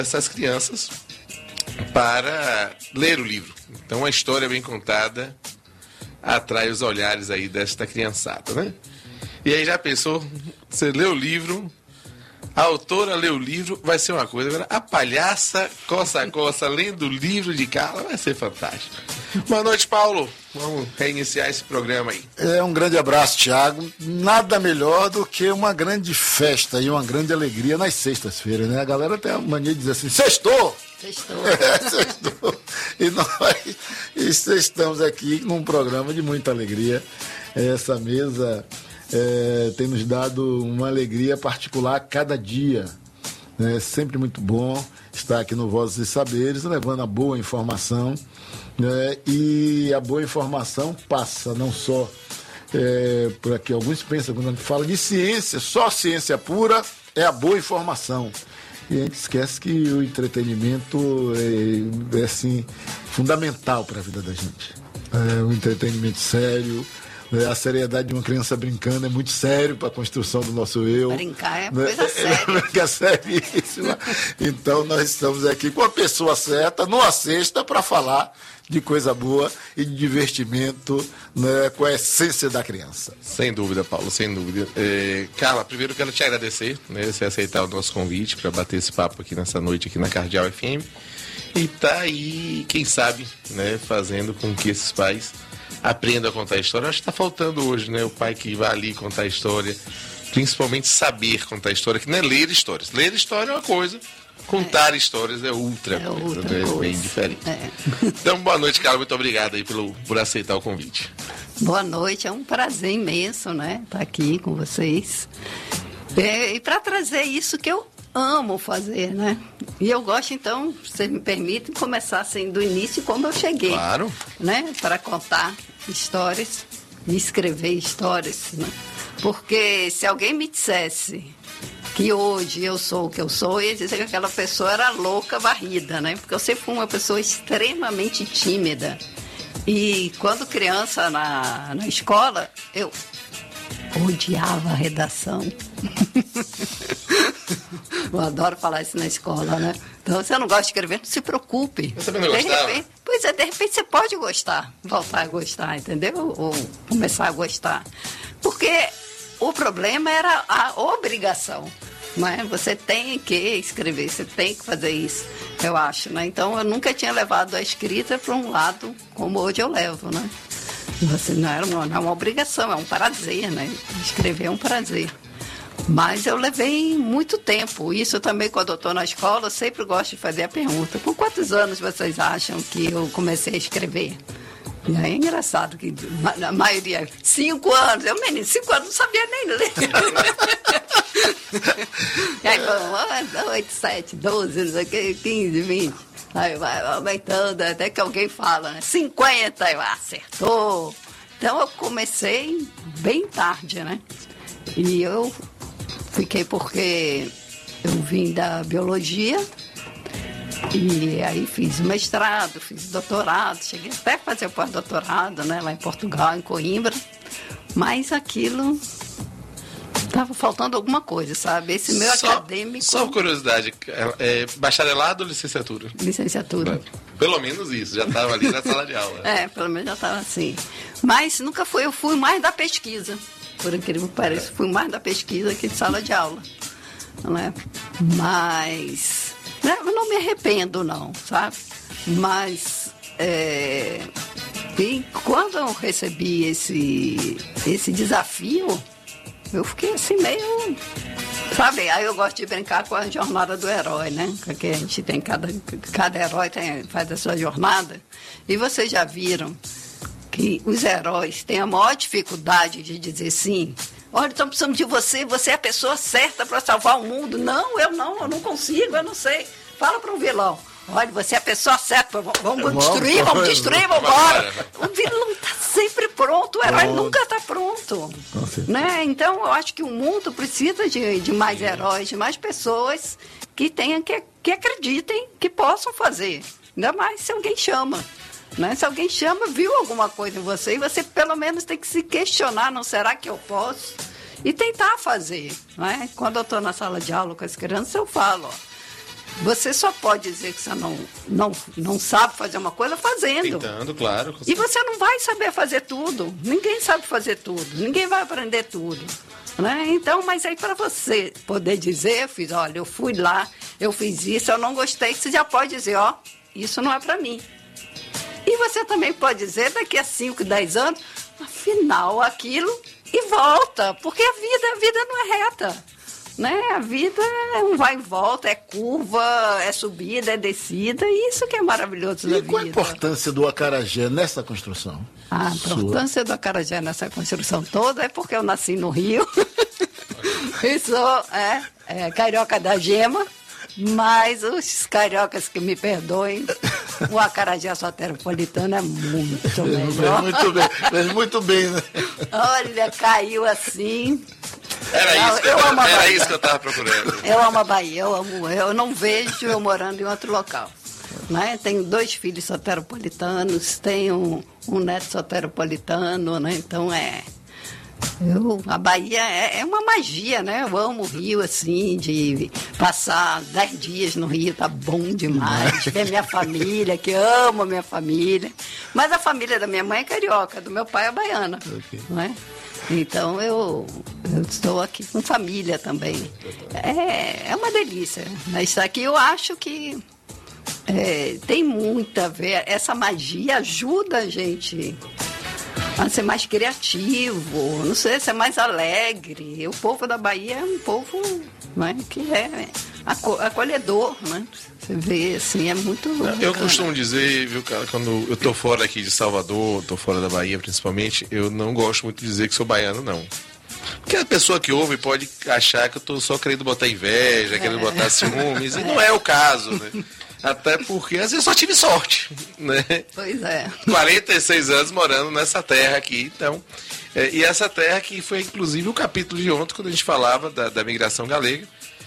essas crianças para ler o livro. Então, uma história bem contada atrai os olhares aí desta criançada, né? E aí já pensou, você lê o livro, a autora lê o livro, vai ser uma coisa. Agora, a palhaça coça lendo o livro de Carla vai ser fantástico. Boa noite, Paulo. Vamos reiniciar esse programa aí. Um grande abraço, Thiago. Nada melhor do que uma grande festa e uma grande alegria nas sextas-feiras, né? A galera tem a mania de dizer assim, sextou! Sextou. Sextou. E nós estamos aqui num programa de muita alegria. Essa mesa tem nos dado uma alegria particular a cada dia. É sempre muito bom estar aqui no Vozes e Saberes, levando a boa informação. E a boa informação passa não só por aqui. Alguns pensam, quando a gente fala de ciência, só ciência pura é a boa informação. E a gente esquece que o entretenimento é assim, fundamental para a vida da gente. Um entretenimento sério. A seriedade de uma criança brincando é muito sério para a construção do nosso eu. Brincar é coisa séria. Brincar é seríssima. Então nós estamos aqui com a pessoa certa, numa sexta, para falar de coisa boa e de divertimento, né, com a essência da criança. Sem dúvida, Paulo, sem dúvida. Carla, primeiro quero te agradecer, né, você aceitar o nosso convite para bater esse papo aqui nessa noite aqui na Cardeal FM. E tá aí, quem sabe, né, fazendo com que esses pais aprendam a contar a história. Acho que está faltando hoje, né? O pai que vai ali contar a história, principalmente saber contar a história, que não é ler histórias. Ler história é uma coisa, contar histórias é outra coisa, né? É bem diferente. Então, boa noite, Carla. Muito obrigado aí por aceitar o convite. Boa noite, é um prazer imenso, né? Estar aqui com vocês. E para trazer isso que eu amo fazer, né? E eu gosto, então, vocês me permitem começar assim do início como eu cheguei. Claro. Né? Para contar histórias e escrever histórias, né? Porque se alguém me dissesse que hoje eu sou o que eu sou, eu ia dizer que aquela pessoa era louca, varrida, né? Porque eu sempre fui uma pessoa extremamente tímida. E quando criança na escola, eu odiava a redação. Eu adoro falar isso na escola, né? Então, você não gosta de escrever, não se preocupe. Você também não gostava? De repente você pode gostar, voltar a gostar, entendeu? Ou começar a gostar. Porque o problema era a obrigação, né? Você tem que escrever, você tem que fazer isso, eu acho, né? Então, eu nunca tinha levado a escrita para um lado como hoje eu levo, né? Assim, não é uma obrigação, é um prazer, né? Escrever é um prazer. Mas eu levei muito tempo. Isso também, quando eu estou na escola, eu sempre gosto de fazer a pergunta. Com quantos anos vocês acham que eu comecei a escrever? E aí é engraçado que a maioria, 5 anos. Eu, menino, 5 anos, não sabia nem ler. E aí, 8, 7, 12, não sei o que, 15, 20. Aí vai aumentando, até que alguém fala, né? 50, eu acertou. Então eu comecei bem tarde, né? E eu fiquei porque eu vim da biologia e aí fiz mestrado, fiz doutorado, cheguei até a fazer o pós-doutorado, né? Lá em Portugal, em Coimbra. Mas aquilo estava faltando alguma coisa, sabe? Esse meu acadêmico... Só curiosidade, bacharelado ou licenciatura? Licenciatura. Pelo menos isso, já estava ali na sala de aula. Pelo menos já estava assim. Mas nunca fui, eu fui mais da pesquisa. Por incrível que pareça, fui mais da pesquisa que de sala de aula. Não é? Mas... eu não me arrependo, não, sabe? Mas... e quando eu recebi esse desafio... Eu fiquei assim meio... Sabe, aí eu gosto de brincar com a jornada do herói, né? Porque a gente tem, cada herói faz a sua jornada. E vocês já viram que os heróis têm a maior dificuldade de dizer sim. Olha, estamos precisando de você, você é a pessoa certa para salvar o mundo. Não, eu não consigo, eu não sei. Fala para um vilão. Olha, você é a pessoa certa, vamos destruir, vamos embora. O vilão está sempre pronto, o herói nunca está pronto. Né? Então, eu acho que o mundo precisa de mais heróis, de mais pessoas que acreditem que possam fazer. Ainda mais se alguém chama. Né? Se alguém chama, viu alguma coisa em você, e você pelo menos tem que se questionar, não será que eu posso? E tentar fazer. Né? Quando eu estou na sala de aula com as crianças, eu falo, Você só pode dizer que você não sabe fazer uma coisa fazendo. Tentando, claro. E você não vai saber fazer tudo. Ninguém sabe fazer tudo. Ninguém vai aprender tudo. Né? Então, mas aí para você poder dizer, eu fui lá, eu fiz isso, eu não gostei, você já pode dizer, isso não é para mim. E você também pode dizer daqui a 5, 10 anos, afinal, aquilo, e volta. Porque a vida não é reta. Né? A vida é um vai e volta, é curva, é subida, é descida, e isso que é maravilhoso da vida. E qual a importância do acarajé nessa construção? A importância do acarajé nessa construção toda é porque eu nasci no Rio e sou carioca da gema, mas os cariocas que me perdoem, o acarajé soteropolitano é muito melhor. Muito bem, né? Olha, caiu assim... Era isso que eu estava procurando. Eu amo a Bahia, eu não vejo eu morando em outro local. Né? Tenho 2 filhos soteropolitanos, tenho um neto soteropolitano, né? Então a Bahia é uma magia, né? Eu amo o Rio, assim, de passar 10 dias no Rio, tá bom demais. Ver minha família, que amo a minha família. Mas a família da minha mãe é carioca, do meu pai é baiana. Okay. Né? Então eu estou aqui com família também. É uma delícia. Mas aqui eu acho que tem muito a ver. Essa magia ajuda a gente a ser mais criativo, não sei, ser mais alegre. O povo da Bahia é um povo, né, que é acolhedor, né? Você vê, assim, é muito... Eu costumo dizer, viu, cara, quando eu tô fora aqui de Salvador, tô fora da Bahia principalmente, eu não gosto muito de dizer que sou baiano, não. Porque a pessoa que ouve pode achar que eu tô só querendo botar inveja, querendo botar ciúmes, e não é o caso, né? Até porque, às vezes, eu só tive sorte, né? Pois é. 46 anos morando nessa terra aqui, então... e essa terra que foi, inclusive, o capítulo de ontem, quando a gente falava da migração galega.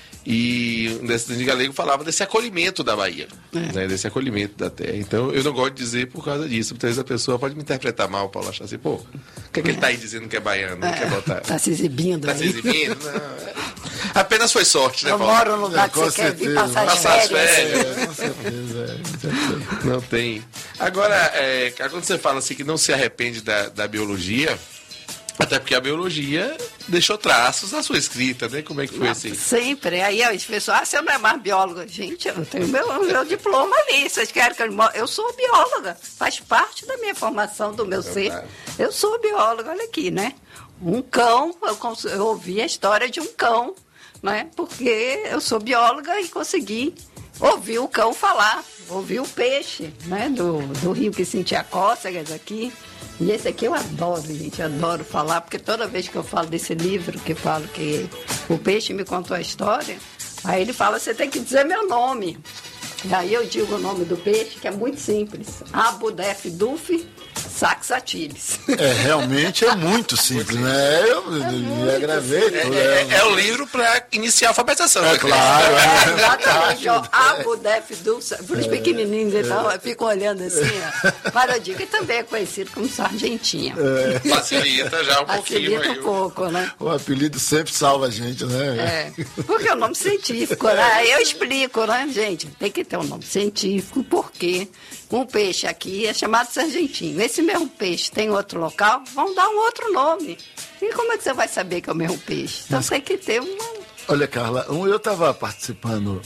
E o descendente galego falava desse acolhimento da Bahia, né, desse acolhimento da terra. Então, eu não gosto de dizer por causa disso. Muitas vezes a pessoa pode me interpretar mal, Paulo, achar assim, o que é que ele está aí dizendo que é baiano? Não quer botar? Está se exibindo. Está se exibindo? Não. Apenas foi sorte, né, Paulo? Eu moro num lugar que você quer vir passar as férias. Com certeza. Não tem. Agora, quando você fala assim que não se arrepende da biologia... Até porque a biologia deixou traços na sua escrita, né? Como é que foi assim? Sempre. Aí as pessoas, você não é mais bióloga. Gente, eu tenho meu diploma ali. Vocês querem que eu sou bióloga. Faz parte da minha formação, do meu ser. Eu sou bióloga, olha aqui, né? Um cão, eu ouvi a história de um cão, né? Porque eu sou bióloga e consegui ouvir o cão falar. Ouvir o peixe, né? Do rio que sentia cócegas aqui. E esse aqui eu adoro, gente, adoro falar, porque toda vez que eu falo desse livro, que falo que o peixe me contou a história, aí ele fala, você tem que dizer meu nome. E aí eu digo o nome do peixe, que é muito simples, Abu Def Duf Saxatilis. Realmente é muito simples, né? Eu já gravei. É o livro para iniciar a alfabetização. É claro. Exatamente. Abu Def Duf, por os pequenininhos, então, ficam olhando assim, ó. Parodica, e também é conhecido como Sargentinha. Facilita já um pouquinho. Facilita um pouco, né? O apelido sempre salva a gente, né? Porque é o nome científico, né? Aí eu explico, né, gente? Tem que ter um nome científico, porque um peixe aqui é chamado sargentinho. Esse mesmo peixe tem outro local, vão dar um outro nome. E como é que você vai saber que é o mesmo peixe? Então tem que ter uma... Olha, Carla, eu estava participando,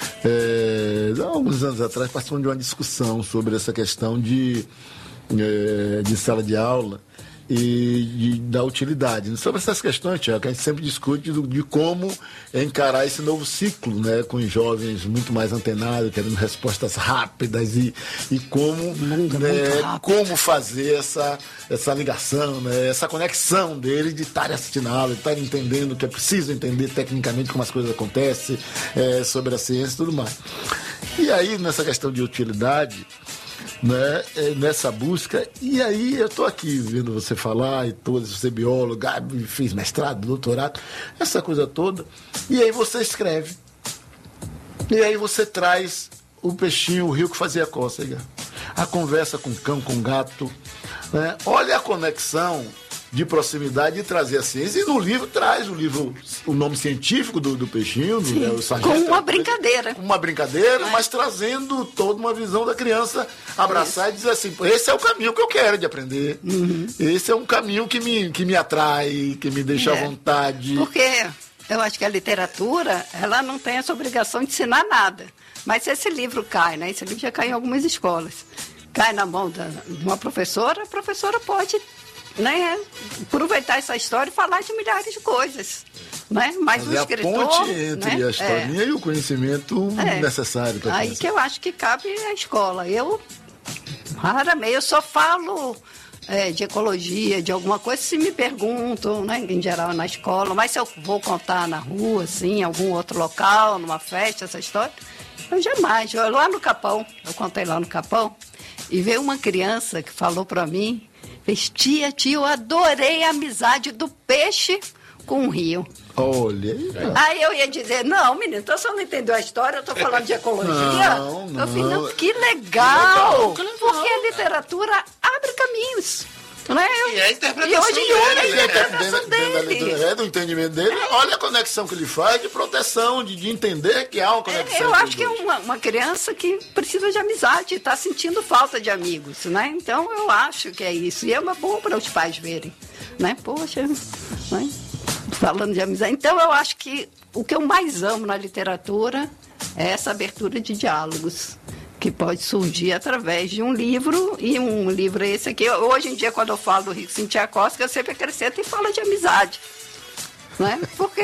há alguns anos atrás, participando de uma discussão sobre essa questão de sala de aula e da utilidade. Sobre essas questões, Tiago, a gente sempre discute de como encarar esse novo ciclo, né, com os jovens muito mais antenados, querendo respostas rápidas e como, como fazer essa ligação, né, essa conexão deles de estarem assistindo a aula, de estarem entendendo que é preciso entender tecnicamente como as coisas acontecem, sobre a ciência e tudo mais. E aí, nessa questão de utilidade, né, nessa busca, e aí eu estou aqui vendo você falar, e todo, você é biólogo, fiz mestrado, doutorado, essa coisa toda, e aí você escreve, e aí você traz o peixinho, o rio que fazia cócega, a conversa com o cão, com o gato, né? Olha a conexão de proximidade e trazer a ciência. E no livro traz o nome científico do peixinho, o sargento, com uma brincadeira. Uma brincadeira, mas trazendo toda uma visão da criança abraçar e dizer assim, esse é o caminho que eu quero de aprender. Esse é um caminho que me atrai, que me deixa à vontade. Porque eu acho que a literatura, ela não tem essa obrigação de ensinar nada. Mas se esse livro cai, né? Esse livro já cai em algumas escolas. Cai na mão de uma professora, a professora pode, né, aproveitar essa história e falar de milhares de coisas. Né? Mas o escritor, a ponte entre, né, a historinha e o conhecimento necessário. Aí que eu acho que cabe a escola. Eu, raramente, eu só falo de ecologia, de alguma coisa, se me perguntam, né, em geral na escola, mas se eu vou contar na rua, assim, em algum outro local, numa festa, essa história, eu jamais. Lá no Capão, eu contei lá no Capão, e veio uma criança que falou para mim, tia, eu adorei a amizade do peixe com o rio. Olha. Aí eu ia dizer, não, menino, então você não entendeu a história, eu estou falando de ecologia. Não. Eu falei, não, que legal! Porque a literatura abre caminhos. Né? E a interpretação hoje dele. a interpretação dele. Do entendimento dele, olha a conexão que ele faz de proteção, de entender que há uma conexão. Eu acho que é uma criança que precisa de amizade, está sentindo falta de amigos, né? Então eu acho que é isso. E é bom para os pais verem, né? Poxa, né? Falando de amizade. Então eu acho que o que eu mais amo na literatura é essa abertura de diálogos, que pode surgir através de um livro, e um livro esse aqui. Hoje em dia, quando eu falo do Rico Sintiakovsky, eu sempre acrescento e falo de amizade. Né? Porque...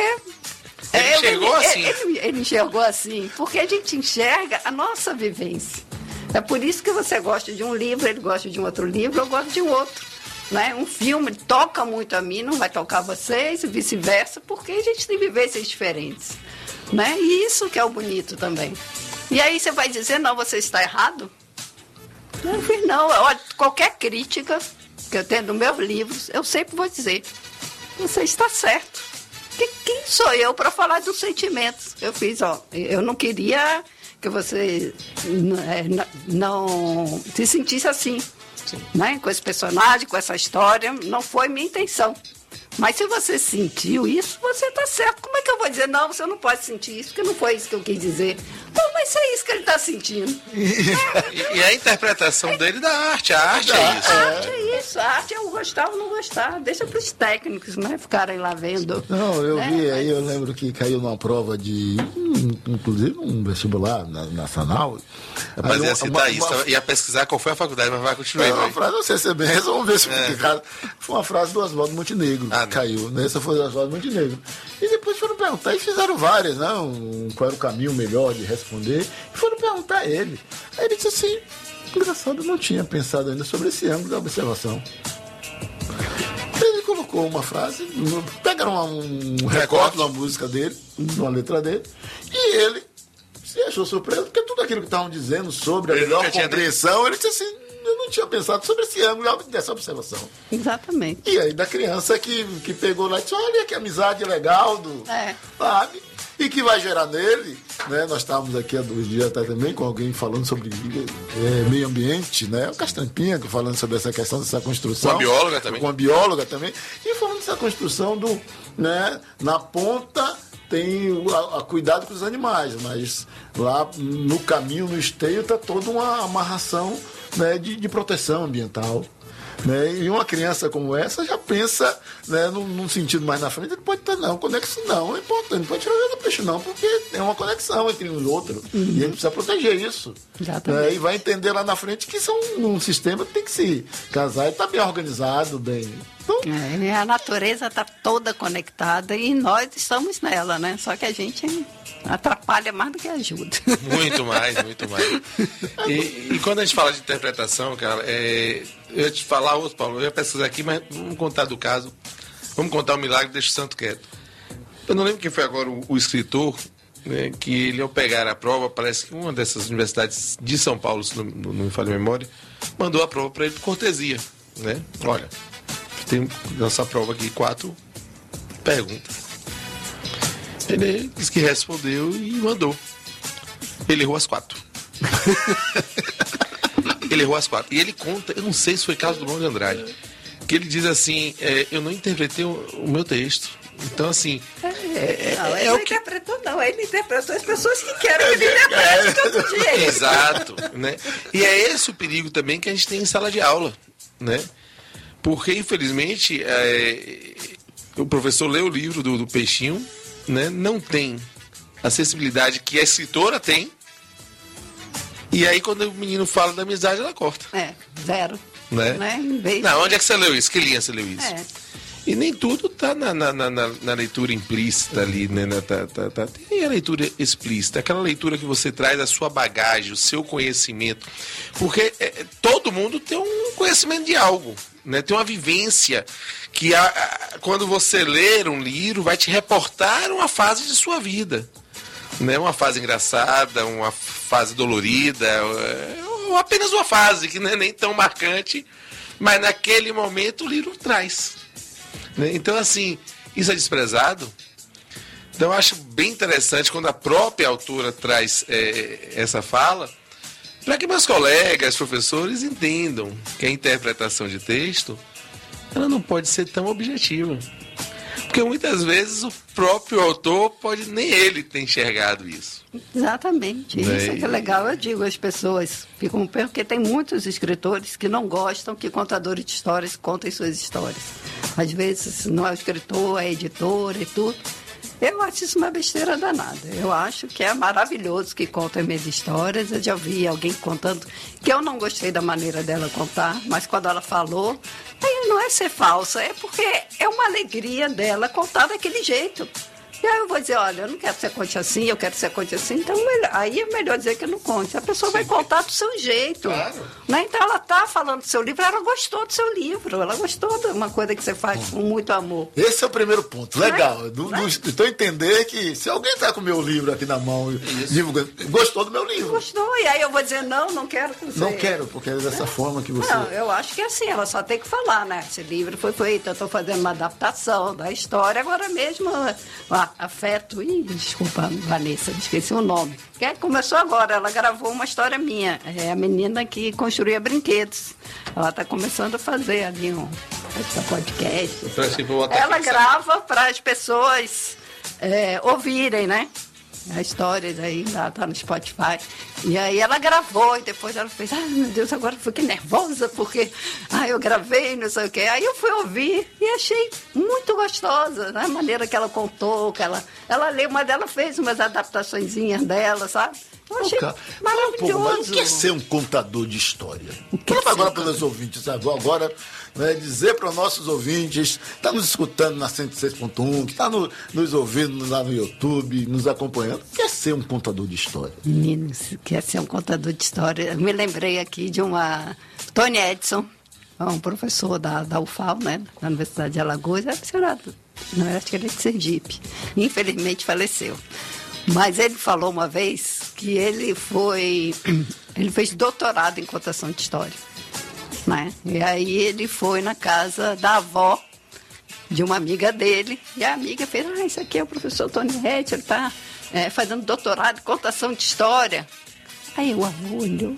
Ele enxergou assim. Ele enxergou assim, porque a gente enxerga a nossa vivência. É por isso que você gosta de um livro, ele gosta de um outro livro, eu gosto de um outro. Né? Um filme toca muito a mim, não vai tocar a vocês, e vice-versa, porque a gente tem vivências diferentes. Né? E isso que é o bonito também. E aí você vai dizer, não, você está errado? Eu fiz, não, olha, qualquer crítica que eu tenho nos meus livros, eu sempre vou dizer, você está certo. Quem sou eu para falar dos sentimentos? Eu fiz, eu não queria que você não se sentisse assim, né? Com esse personagem, com essa história, não foi minha intenção. Mas se você sentiu isso, você está certo. Como é que eu vou dizer, não, você não pode sentir isso, porque não foi isso que eu quis dizer. Não, mas é isso que ele está sentindo. E a interpretação dele da arte. A arte é isso. A arte é isso. A arte é o gostar ou não gostar. Deixa para os técnicos, né, ficarem lá vendo. Não, eu vi aí, eu lembro que caiu numa prova de, inclusive, um vestibular nacional. Mas ia citar isso, ia pesquisar qual foi a faculdade, mas vai continuar. Uma frase, não sei se é bem, vamos ver se foi uma frase do Oswaldo Montenegro. Caiu, né? Essa foi do Oswaldo Montenegro. E depois foram perguntar, e fizeram várias, né? Qual era o caminho melhor de responder. E foram perguntar a ele. Aí ele disse assim, engraçado, eu não tinha pensado ainda sobre esse ângulo da observação. Ele colocou uma frase, pegaram um recorte de uma música dele, de uma letra dele, e ele se achou surpreso, porque tudo aquilo que estavam dizendo sobre a melhor compreensão, ele disse assim, eu não tinha pensado sobre esse ângulo dessa observação. Exatamente. E aí da criança que pegou lá e disse, olha que amizade legal, sabe? E que vai gerar nele, né? Nós estávamos aqui há 2 dias atrás também com alguém falando sobre meio ambiente, né? O Castrampinha falando sobre essa questão dessa construção. Com a bióloga também. Com a bióloga também. E falando dessa construção né? Na ponta tem a cuidado com os animais, mas lá no caminho, no esteio, está toda uma amarração, né, de proteção ambiental. Né? E uma criança como essa já pensa, né, num sentido mais na frente, ele pode ter conexão não é importante, não pode tirar o peixe não, porque tem uma conexão entre um e outro, e ele precisa proteger isso. Né? E vai entender lá na frente que isso é um sistema que tem que se casar e está bem organizado, bem... A natureza está toda conectada e nós estamos nela, né? Só que a gente atrapalha mais do que ajuda. Muito mais. E quando a gente fala de interpretação, cara, eu ia te falar outro, Paulo, eu ia pesquisar aqui, mas vamos contar do caso. Vamos contar o milagre, deixa o santo quieto. Eu não lembro quem foi agora o escritor, né, que ele, ao pegar a prova, parece que uma dessas universidades de São Paulo, se não me falha a memória, mandou a prova para ele por cortesia, né? Olha, tem nessa prova aqui 4 perguntas. Ele disse que respondeu e mandou. Ele errou as 4. Ele errou as 4. E ele conta, eu não sei se foi caso do Drummond de Andrade, Porque ele diz assim, eu não interpretei o meu texto. Então, assim... ele não interpretou, não. Ele interpretou as pessoas que querem que ele interprete todo dia. Exato, né? E é esse o perigo também que a gente tem em sala de aula, né? Porque, infelizmente, o professor lê o livro do Peixinho, né? Não tem a acessibilidade que a escritora tem. E aí, quando o menino fala da amizade, ela corta. Zero. Né? Não, onde é que você leu isso? Que linha você leu isso? E nem tudo está na leitura implícita ali, né? Tem a leitura explícita, aquela leitura que você traz a sua bagagem, o seu conhecimento. Porque todo mundo tem um conhecimento de algo, né? Tem uma vivência que quando você ler um livro vai te reportar uma fase de sua vida. Né? Uma fase engraçada, uma fase dolorida, ou apenas uma fase que não é nem tão marcante, mas naquele momento o livro traz. Né? Então, assim, isso é desprezado. Então, eu acho bem interessante quando a própria autora traz essa fala, para que meus colegas, professores, entendam que a interpretação de texto ela não pode ser tão objetiva. Porque muitas vezes o próprio autor nem ele ter enxergado isso. Exatamente. Isso é que é legal. Eu digo, as pessoas ficam porque tem muitos escritores que não gostam que contadores de histórias contem suas histórias. Às vezes não é o escritor, é a editora e tudo. Eu acho isso uma besteira danada. Eu acho que é maravilhoso que contem minhas histórias. Eu já vi alguém contando que eu não gostei da maneira dela contar, mas quando ela falou, aí não é ser falsa, é porque é uma alegria dela contar daquele jeito. E aí eu vou dizer, olha, eu não quero que você conte assim, eu quero que você conte assim, então aí é melhor dizer que não conte. A pessoa vai contar do seu jeito. Claro. Né? Então ela está falando do seu livro, ela gostou do seu livro, ela gostou de uma coisa que você faz com muito amor. Esse é o primeiro ponto. Legal. Então entender que se alguém está com o meu livro aqui na mão, gostou do meu livro. Gostou, e aí eu vou dizer, não quero que você... Não quero, porque é dessa forma que você... Não, eu acho que é assim, ela só tem que falar, né? Esse livro foi feito, eu estou fazendo uma adaptação da história, agora mesmo... Afeto, desculpa, Vanessa, esqueci o nome. Que começou agora, ela gravou uma história minha. É a menina que construía brinquedos. Ela está começando a fazer ali um podcast. Ela grava para as pessoas ouvirem, né? A história aí tá no Spotify. E aí ela gravou e depois ela fez, meu Deus, agora eu fiquei nervosa porque eu gravei, não sei o quê. Aí eu fui ouvir e achei muito gostosa, né? A maneira que ela contou, que ela leu, mas ela fez umas adaptaçõezinhas dela, sabe? Eu achei maravilhoso. O que é ser um contador de história? Fala agora para os ouvintes, agora, né, dizer para os nossos ouvintes, está nos escutando na 106.1, que está nos ouvindo lá no YouTube, nos acompanhando, o que é ser um contador de história? Meninos, quer ser um contador de história? Eu me lembrei aqui de Tony Edson, um professor da UFAL, né, da Universidade de Alagoas, acho que ele é de Sergipe, infelizmente faleceu. Mas ele falou uma vez que ele fez doutorado em contação de história, né? E aí ele foi na casa da avó de uma amiga dele, e a amiga fez, isso aqui é o professor Tony Edson, ele está fazendo doutorado em contação de história. Aí o avô olhou,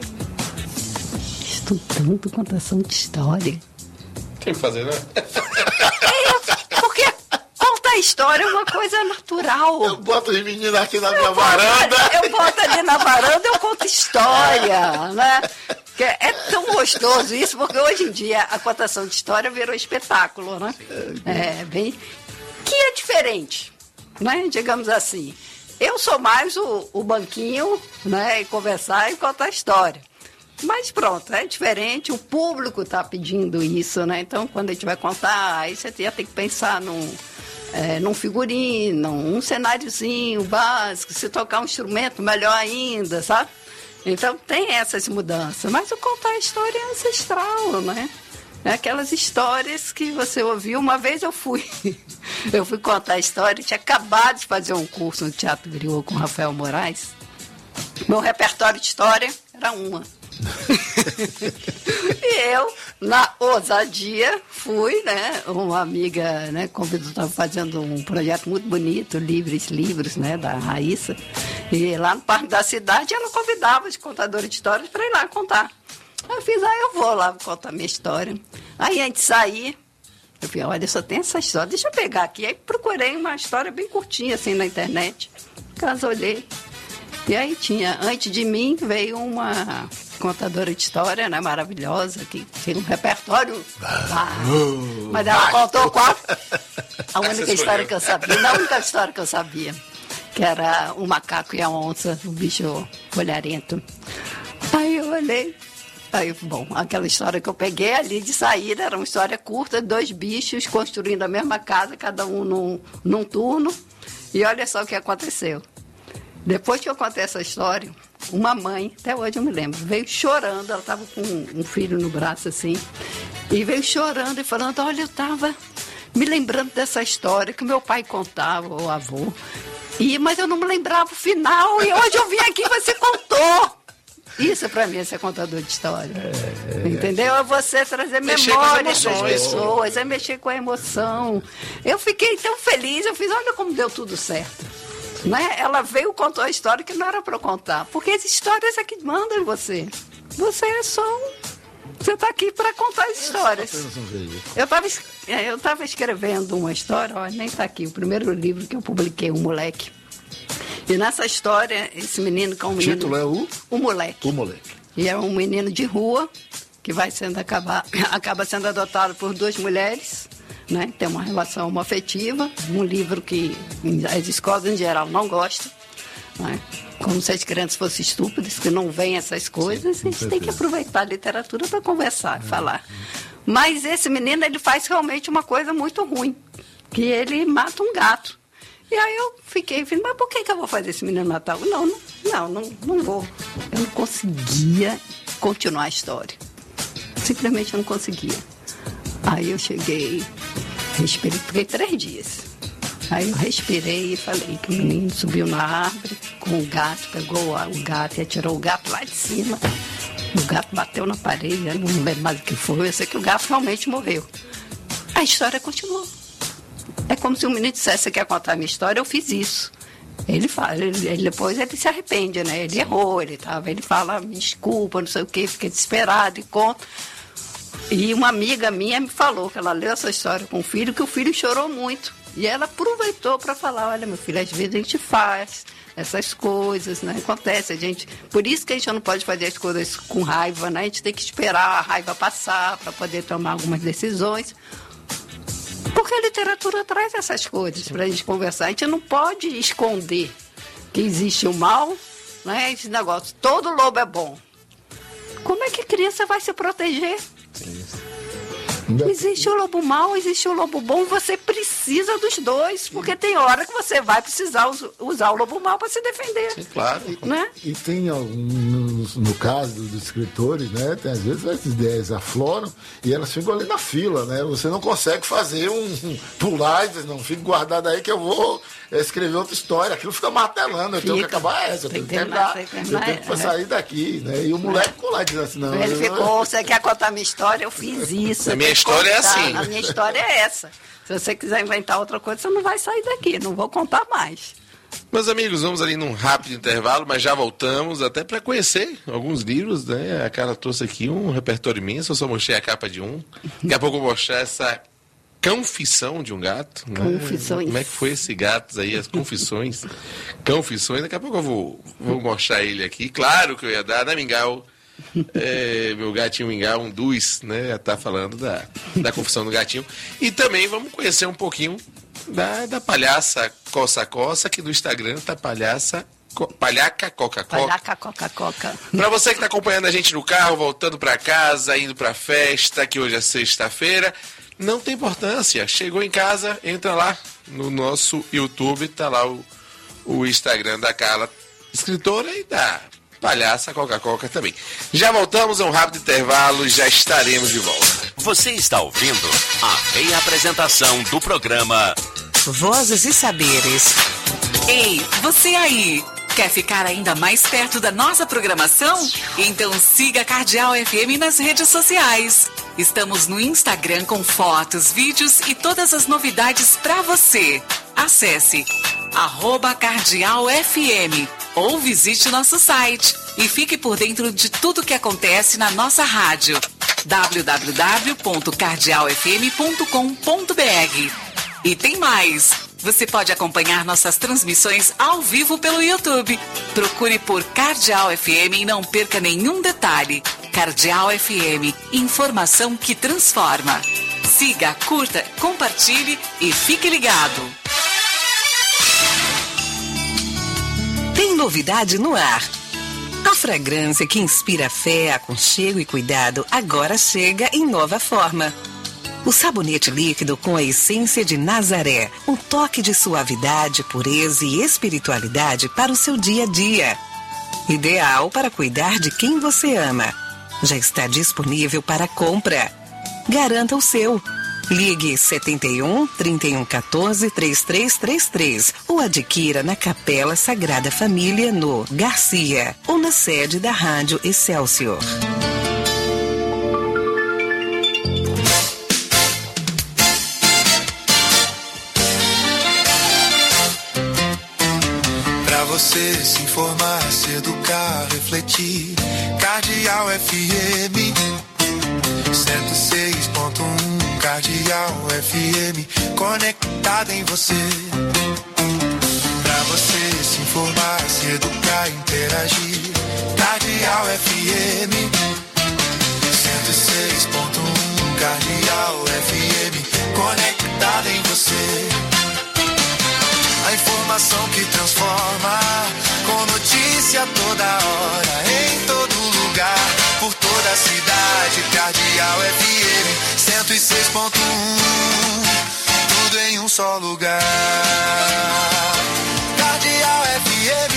estudando contação de história. Tem que fazer, né? Porque contar a história é uma coisa natural. Eu boto os meninos aqui na minha varanda. Eu boto ali na varanda, eu conto história, né? É tão gostoso isso, porque hoje em dia a contação de história virou espetáculo, né? Que é diferente, né? Digamos assim. Eu sou mais o banquinho, né? E conversar e contar história. Mas pronto, é diferente, o público está pedindo isso, né? Então, quando a gente vai contar, aí você já tem que pensar num figurino, um cenáriozinho básico, se tocar um instrumento, melhor ainda, sabe? Então, tem essas mudanças. Mas o contar a história é ancestral, né? É aquelas histórias que você ouviu. Uma vez eu fui contar a história, tinha acabado de fazer um curso no Teatro Griot com Rafael Moraes. Meu repertório de história era uma. E eu, na ousadia, fui, né? Uma amiga, né, convidou, estava fazendo um projeto muito bonito, Livros, né, da Raíssa. E lá no Parque da Cidade, ela convidava os contadores de histórias para ir lá contar. Eu fiz, eu vou lá contar minha história. Aí antes de sair, eu falei, olha, só tem essa história, deixa eu pegar aqui. Aí procurei uma história bem curtinha, assim, na internet. Caso olhei. E aí tinha, antes de mim, veio uma contadora de história, né, maravilhosa, que tinha um repertório. Mas ela contou qual? A única história que eu sabia, não a única história que eu sabia, que era o macaco e a onça, o bicho olharento. Aí eu olhei. Aí, bom, aquela história que eu peguei ali de saída era uma história curta, 2 bichos construindo a mesma casa, cada um num turno. E olha só o que aconteceu. Depois que eu contei essa história, uma mãe, até hoje eu me lembro, veio chorando, ela estava com um filho no braço assim, e veio chorando e falando, olha, eu estava me lembrando dessa história que meu pai contava, o avô, mas eu não me lembrava o final, e hoje eu vim aqui e você contou. Isso para mim é ser contador de história. Entendeu? É você trazer memórias das pessoas, é mexer com a emoção. Eu fiquei tão feliz, eu fiz, olha como deu tudo certo. Né? Ela veio e contou a história que não era para contar. Porque as histórias é que mandam em você. Você é só Você está aqui para contar as histórias. Eu estava escrevendo uma história, ó, nem está aqui, o primeiro livro que eu publiquei, O Moleque. E nessa história, esse menino que é um menino... O título é O Moleque. O Moleque. E é um menino de rua que acaba sendo adotado por 2 mulheres, né? Tem uma relação homoafetiva, um livro que as escolas em geral não gostam, né? Como se as crianças fossem estúpidas, que não veem essas coisas. Sim, a gente tem que aproveitar a literatura para conversar, falar. Mas esse menino, ele faz realmente uma coisa muito ruim, que ele mata um gato. E aí eu fiquei, mas por que eu vou fazer esse menino matar? Não vou. Eu não conseguia continuar a história. Simplesmente eu não conseguia. Aí eu cheguei, respirei, fiquei 3 dias. Aí eu respirei e falei que o menino subiu na árvore com o gato, pegou o gato e atirou o gato lá de cima. O gato bateu na parede, eu não lembro mais o que foi, eu sei que o gato realmente morreu. A história continuou. É como se o menino dissesse, você quer contar a minha história? Eu fiz isso. Ele fala, depois ele se arrepende, né? Ele errou, ele fala, me desculpa, não sei o quê, fiquei desesperado e conta. E uma amiga minha me falou que ela leu essa história com o filho, que o filho chorou muito. E ela aproveitou para falar, olha, meu filho, às vezes a gente faz essas coisas, né? Acontece, por isso que a gente não pode fazer as coisas com raiva, né? A gente tem que esperar a raiva passar para poder tomar algumas decisões. Porque a literatura traz essas coisas para a gente conversar. A gente não pode esconder que existe o mal, né? Esse negócio, todo lobo é bom. Como é que a criança vai se proteger? Existe o lobo mau, existe o lobo bom, você precisa dos dois, porque tem hora que você vai precisar usar o lobo mau para se defender. Sim, claro. Né? E tem, no caso dos escritores, né, tem, às vezes as ideias afloram e elas ficam ali na fila, né? Você não consegue fazer pular e dizer, não, fique guardado aí que eu vou escrever outra história. Aquilo fica martelando, eu tenho que acabar essa, eu tenho que terminar, eu tenho que sair daqui, né? E o moleque ficou lá dizendo assim, não... Ele ficou, você quer contar a minha história? Eu fiz isso. A minha história é assim. A minha história é essa. Se você quiser inventar outra coisa, você não vai sair daqui, não vou contar mais. Meus amigos, vamos ali num rápido intervalo, mas já voltamos até para conhecer alguns livros, né? A Carla trouxe aqui um repertório imenso, eu só mostrei a capa de um. Daqui a pouco eu vou mostrar essa confissão de um gato. Né? Confissões. Como é que foi esse gato aí, as confissões? Confissões, daqui a pouco eu vou mostrar ele aqui. Claro que eu ia dar, né, Mingau? Meu gatinho Mingau, um dos, né? Tá falando da confissão do gatinho. E também vamos conhecer um pouquinho da palhaça Coça-Coça, que no Instagram tá Palhaca Coca-Coca. Palhaca Coca-Coca. Pra você que tá acompanhando a gente no carro, voltando pra casa, indo pra festa, que hoje é sexta-feira, não tem importância. Chegou em casa, entra lá no nosso YouTube, tá lá o Instagram da Carla, escritora, e da Palhaça Coca-Coca também. Já voltamos a um rápido intervalo, já estaremos de volta. Você está ouvindo a reapresentação do programa Vozes e Saberes. Ei, você aí! Quer ficar ainda mais perto da nossa programação? Então siga a Cardeal FM nas redes sociais. Estamos no Instagram com fotos, vídeos e todas as novidades para você. Acesse @CardealFM ou visite nosso site e fique por dentro de tudo que acontece na nossa rádio. www.cardialfm.com.br. E tem mais! Você pode acompanhar nossas transmissões ao vivo pelo YouTube. Procure por Cardeal FM e não perca nenhum detalhe. Cardeal FM, informação que transforma. Siga, curta, compartilhe e fique ligado. Tem novidade no ar. A fragrância que inspira fé, aconchego e cuidado agora chega em nova forma. O sabonete líquido com a essência de Nazaré. Um toque de suavidade, pureza e espiritualidade para o seu dia a dia. Ideal para cuidar de quem você ama. Já está disponível para compra. Garanta o seu. Ligue 71 31 14 3333 ou adquira na Capela Sagrada Família no Garcia ou na sede da Rádio Excelsior. Pra você se informar, se educar, refletir, Cardeal FM 106.1, Cardeal FM, conectado em você. Pra você se informar, se educar, interagir, Cardeal FM 106.1, Cardeal FM, conectado em você. A informação que transforma, com notícia toda hora, em todo lugar, por toda a cidade. Cardeal FM 106.1, tudo em um só lugar. Cardeal FM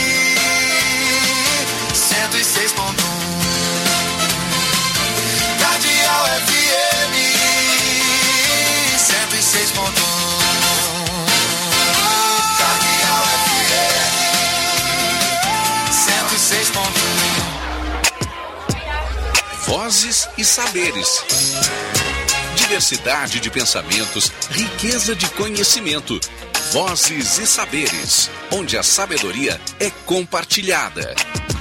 106.1, Cardeal FM 106.1. Vozes e saberes. Diversidade de pensamentos, riqueza de conhecimento. Vozes e saberes, onde a sabedoria é compartilhada.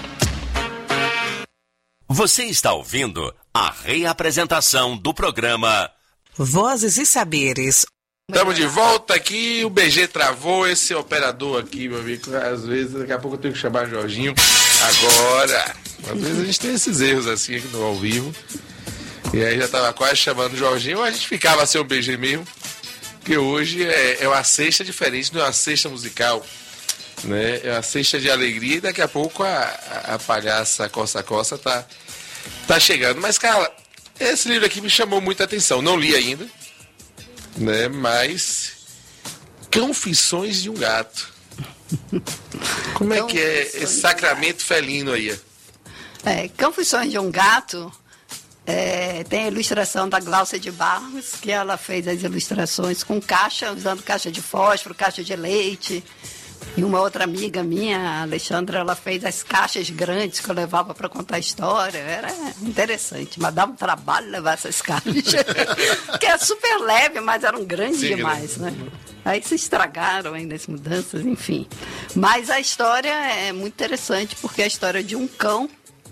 Você está ouvindo a reapresentação do programa Vozes e Saberes. Estamos de volta aqui, o BG travou, esse operador aqui, meu amigo, às vezes, daqui a pouco eu tenho que chamar Jorginho. Agora, às vezes a gente tem esses erros assim aqui no ao vivo. E aí já estava quase chamando o Jorginho, a gente ficava sem o BG mesmo, porque hoje é uma cesta diferente, não é uma cesta musical, né? É uma cesta de alegria e daqui a pouco a palhaça Coça tá chegando. Mas, cara, esse livro aqui me chamou muita atenção, não li ainda, né? Mas Confissões de um Gato. Como é que é esse sacramento felino aí? Confissões de um Gato tem a ilustração da Gláucia de Barros, que ela fez as ilustrações com caixa, usando caixa de fósforo, caixa de leite. E uma outra amiga minha, a Alexandra, ela fez as caixas grandes que eu levava para contar a história. Era interessante, mas dava um trabalho levar essas caixas. Que é super leve, mas eram grandes demais, né? Aí se estragaram ainda as mudanças, enfim. Mas a história é muito interessante, porque é a história de um cão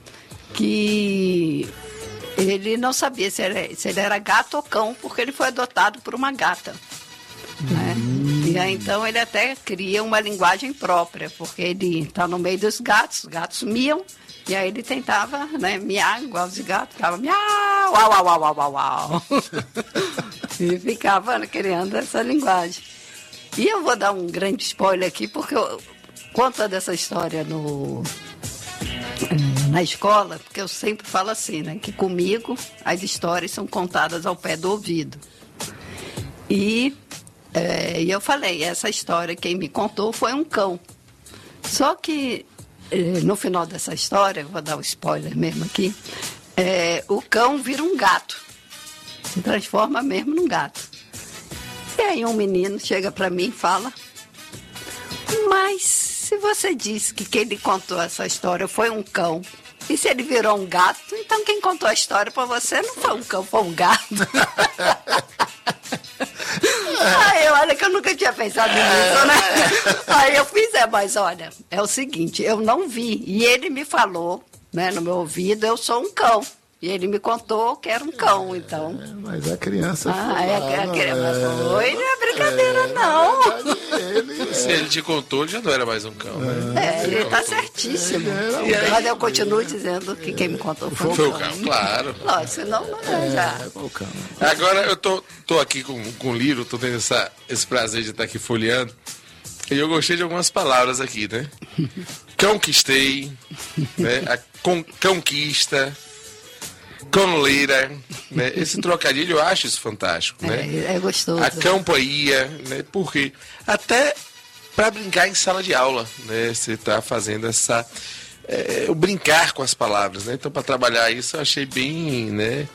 que ele não sabia se ele era gato ou cão, porque ele foi adotado por uma gata, né? E aí, então ele até cria uma linguagem própria, porque ele está no meio dos gatos, os gatos miam, e aí ele tentava, né, miar igual os gatos, ficava miau, uau, uau, uau, uau, uau. E ficava criando essa linguagem. E eu vou dar um grande spoiler aqui, porque eu conto dessa história na escola, porque eu sempre falo assim, né, que comigo as histórias são contadas ao pé do ouvido. E eu falei, essa história quem me contou foi um cão. Só que no final dessa história, vou dar um spoiler mesmo aqui, o cão vira um gato, se transforma mesmo num gato. E aí um menino chega para mim e fala, mas se você disse que quem lhe contou essa história foi um cão, e se ele virou um gato, então quem contou a história para você não foi um cão, foi um gato. Aí, olha que eu nunca tinha pensado nisso, né? Aí eu fiz, mas olha, é o seguinte, eu não vi. E ele me falou, né, no meu ouvido, eu sou um cão. E ele me contou que era um cão, então. Mas a criança. A criança foi, não é brincadeira, não. Se ele te contou, ele já não era mais um cão, né? Ele está certíssimo. Mas eu continuo dizendo que quem me contou foi Foi o o cão. cão, claro. Lógico, senão não é já. Agora eu tô aqui com o livro, tô tendo esse prazer de estar aqui folheando. E eu gostei de algumas palavras aqui, né? Conquistei, né? A conquista, conleira, né? Esse trocadilho eu acho isso fantástico, né? É gostoso. A companhia, né? Porque até para brincar em sala de aula, né? Você está fazendo o brincar com as palavras, né? Então, para trabalhar isso, eu achei bem, né?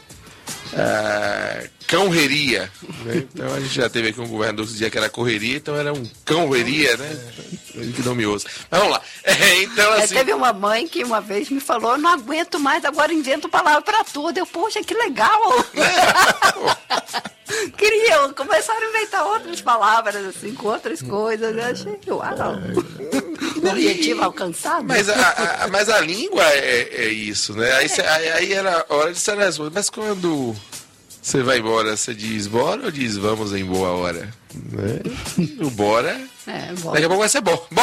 Cãoreria, né? Então a gente já teve aqui um governador que dizia que era correria, então era um cãoreria, né? Que não me ouça. Mas vamos lá. Então, assim... Teve uma mãe que uma vez me falou, eu não aguento mais, agora invento palavra para tudo. Eu, poxa, que legal! Começaram a inventar outras palavras, assim, com outras coisas. Eu achei, uau! Objetivo alcançado. Mas a língua é isso, né? Aí era hora de ser as coisas. Mas quando você vai embora, você diz bora ou diz vamos em boa hora? Né? O bora. Bora. Daqui a pouco vai ser bom.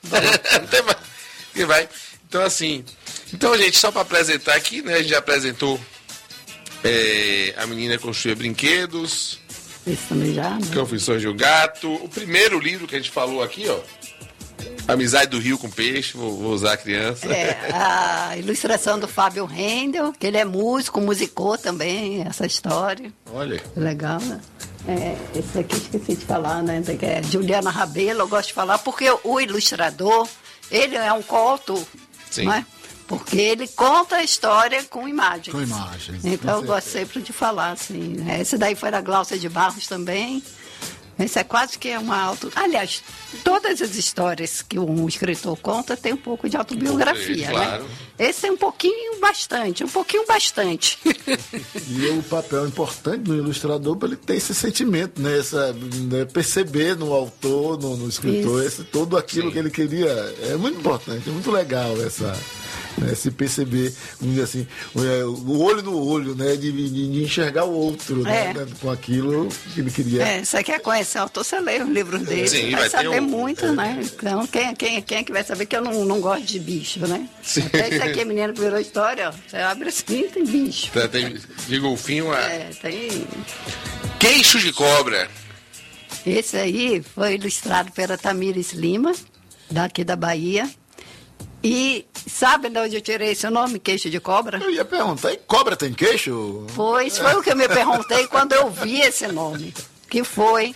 Que vai. Então, assim. Então, gente, só para apresentar aqui, né? A gente já apresentou a menina construía brinquedos. Isso também já, né? Confissões de um Gato. O primeiro livro que a gente falou aqui, ó. Amizade do Rio com Peixe, vou usar a criança. A ilustração do Fábio Rendel, que ele é músico, musicou também essa história. Olha. Legal, né? Esse daqui esqueci de falar, né? Que é Juliana Rabelo, eu gosto de falar, porque o ilustrador, ele é um conto, né? Porque ele conta a história com imagens. Com imagens. Então eu gosto sempre de falar, assim. Esse daí foi da Gláucia de Barros também. Esse é quase que é uma Aliás, todas as histórias que um escritor conta tem um pouco de autobiografia, claro. Né? Esse é um pouquinho bastante. E o papel importante do ilustrador para ele ter esse sentimento, né? Perceber no autor, no escritor, todo aquilo que ele queria. É muito importante, é muito legal se perceber, vamos dizer assim, o olho no olho, né? De enxergar o outro, né? Com aquilo que ele queria. Você quer conhecer o autor, você lê os livros dele, vai saber muito, né? Então, quem é que vai saber que eu não gosto de bicho, né? Até isso aqui, menino que virou história, ó, você abre assim, tem bicho. Tem de golfinho tem. Queixo de cobra. Esse aí foi ilustrado pela Tamires Lima, daqui da Bahia. E sabe de onde eu tirei esse nome, queixo de cobra? Eu ia perguntar, e cobra tem queixo? Foi o que eu me perguntei quando eu vi esse nome. Que foi,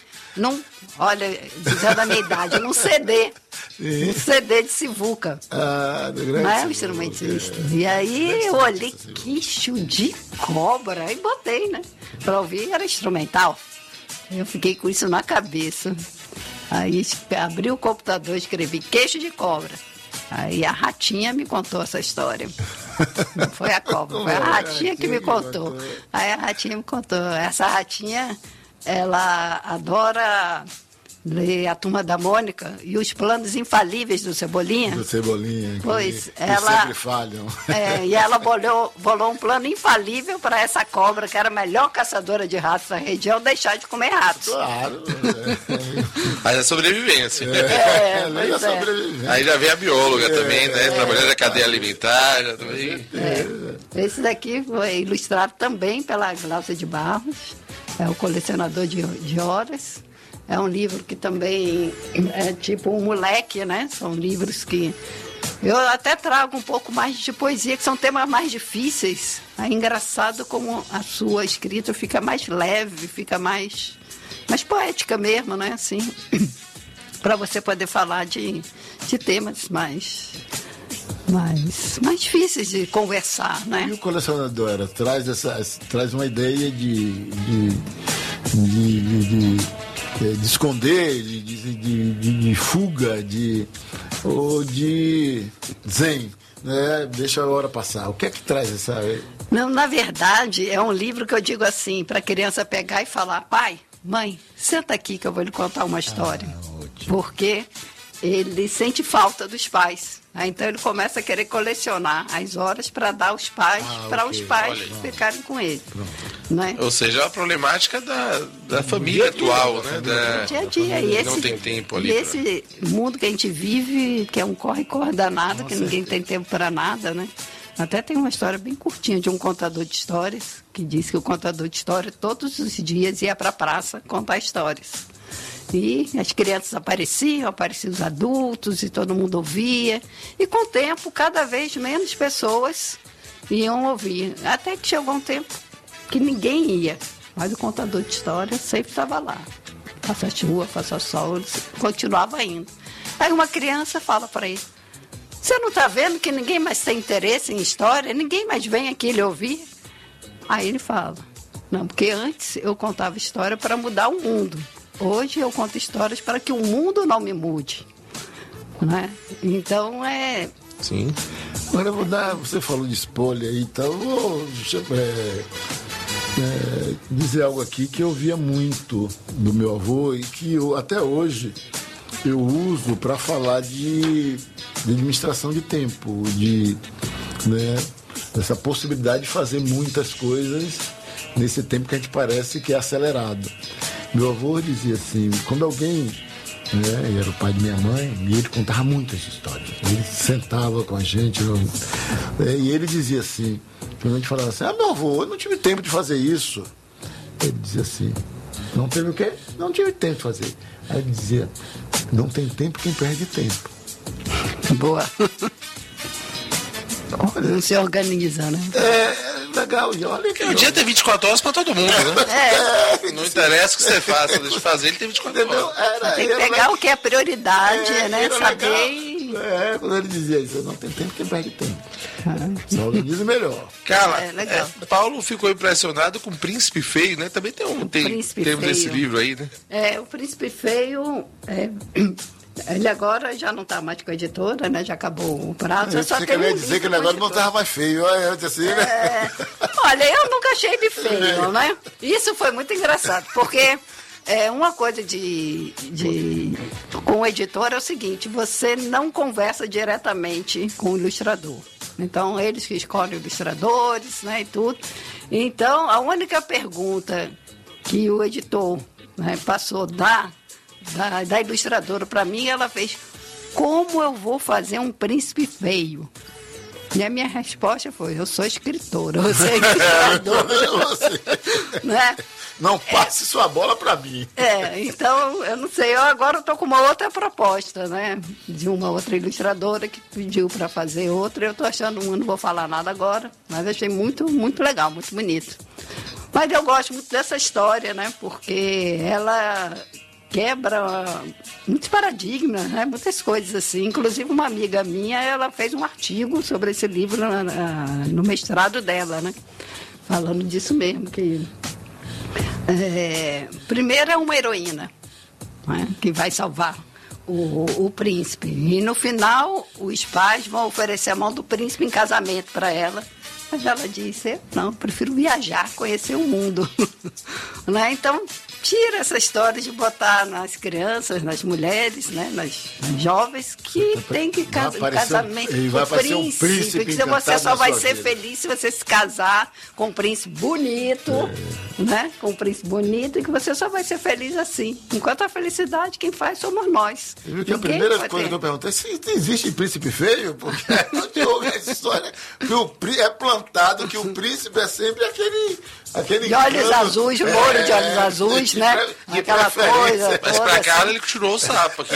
dizendo a minha idade, num CD. Um CD de Sivuca. Não é um instrumentista. E aí eu olhei, queixo de cobra, e botei, né? Pra ouvir, era instrumental. Eu fiquei com isso na cabeça. Aí abri o computador e escrevi queixo de cobra. Aí a ratinha me contou essa história. Não foi a cobra, foi a ratinha que me contou. Aí a ratinha me contou. Essa ratinha, ela adora ler A Turma da Mônica e os planos infalíveis do Cebolinha. Do Cebolinha. Pois, que sempre falham. E ela bolou um plano infalível para essa cobra, que era a melhor caçadora de ratos da região, deixar de comer ratos. Claro. Mas é sobrevivência. Sobrevivência. Aí já vem a bióloga também, né? Trabalhando na cadeia alimentar. Já também. Esse daqui foi ilustrado também pela Gláucia de Barros. É o Colecionador de Horas. É um livro que também é tipo um moleque, né? São livros que eu até trago um pouco mais de poesia, que são temas mais difíceis. É engraçado como a sua escrita fica mais leve, fica mais poética mesmo, né? Assim, para você poder falar de temas mais difíceis de conversar, né? E o Colecionador traz uma ideia de esconder, de fuga, ou de zen, né? Deixa a hora passar. O que é que traz essa... Não, na verdade, é um livro que eu digo assim, para a criança pegar e falar, pai, mãe, senta aqui que eu vou lhe contar uma história. Porque ele sente falta dos pais. Aí, então ele começa a querer colecionar as horas para dar aos pais, para os pais ficarem com ele. Né? Ou seja, é a problemática da família atual, né? Dia a dia. E não tem tempo ali. E esse mundo que a gente vive, que é um corre-corre danado, que ninguém tem tempo para nada, né? Até tem uma história bem curtinha de um contador de histórias, que diz que o contador de histórias todos os dias ia para a praça contar histórias. E as crianças apareciam os adultos e todo mundo ouvia. E com o tempo, cada vez menos pessoas iam ouvir. Até que chegou um tempo que ninguém ia. Mas o contador de história sempre estava lá. Faça chuva, faça sol, ele continuava indo. Aí uma criança fala para ele: você não está vendo que ninguém mais tem interesse em história? Ninguém mais vem aqui lhe ouvir? Aí ele fala: não, porque antes eu contava história para mudar o mundo. Hoje eu conto histórias para que o mundo não me mude. Né? Então é... Sim. Agora eu vou dar... Você falou de spoiler aí, então eu vou dizer algo aqui que eu via muito do meu avô e que até hoje eu uso para falar de administração de tempo, dessa possibilidade de fazer muitas coisas nesse tempo que a gente parece que é acelerado. Meu avô dizia assim, quando alguém, ele era o pai de minha mãe, e ele contava muitas histórias. Ele sentava com a gente, e ele dizia assim, quando a gente falava assim, meu avô, eu não tive tempo de fazer isso. Ele dizia assim, não teve o quê? Não tive tempo de fazer. Aí ele dizia, não tem tempo quem perde tempo. Boa. Não se organiza, né? Legal, e olha que o dia tem 24 horas para todo mundo, né? Não interessa o que você faça, deixa eu fazer, ele tem 24 horas. Tem que pegar o que é prioridade, né? Saber. Quando ele dizia isso, não tem tempo que perde tempo. Se organiza melhor. Carla, Paulo ficou impressionado com o Príncipe Feio, né? Também tem termo desse livro aí, né? O Príncipe Feio. Ele agora já não está mais com a editora, né? Já acabou o prazo. Você queria dizer que ele agora não estava mais feio, assim, né? Olha, eu nunca achei ele feio, né? Isso foi muito engraçado, porque uma coisa com o editor é o seguinte, você não conversa diretamente com o ilustrador. Então, eles que escolhem ilustradores, né, e tudo. Então, a única pergunta que o editor, né, passou da ilustradora para mim, ela fez: como eu vou fazer um príncipe feio? E a minha resposta foi: eu sou escritora, você é ilustradora. Né? Não passe sua bola para mim. Então, eu não sei, eu agora estou com uma outra proposta, né? De uma outra ilustradora que pediu para fazer outra. Eu estou achando, não vou falar nada agora, mas achei muito, muito legal, muito bonito. Mas eu gosto muito dessa história, né? Porque ela quebra muitos paradigmas, né? Muitas coisas assim. Inclusive, uma amiga minha, ela fez um artigo sobre esse livro no mestrado dela, né? Falando disso mesmo, que primeiro é uma heroína, né? Que vai salvar o príncipe. E no final, os pais vão oferecer a mão do príncipe em casamento para ela. Mas ela disse: não, eu prefiro viajar, conhecer o mundo. Né? Então, tira essa história de botar nas crianças, nas mulheres, né, nas jovens, que tem que casamento com o príncipe, que você só vai ser feliz se você se casar com um príncipe bonito, né? Com um príncipe bonito, e que você só vai ser feliz assim. Enquanto a felicidade, quem faz somos nós. A primeira coisa que eu perguntei é se existe príncipe feio, porque não te ouve essa história que é plantado que o príncipe é sempre aquele de olhos azuis, louro de olhos azuis, né? Aquela coisa. Mas pra cá assim, ele tirou o sapo aqui.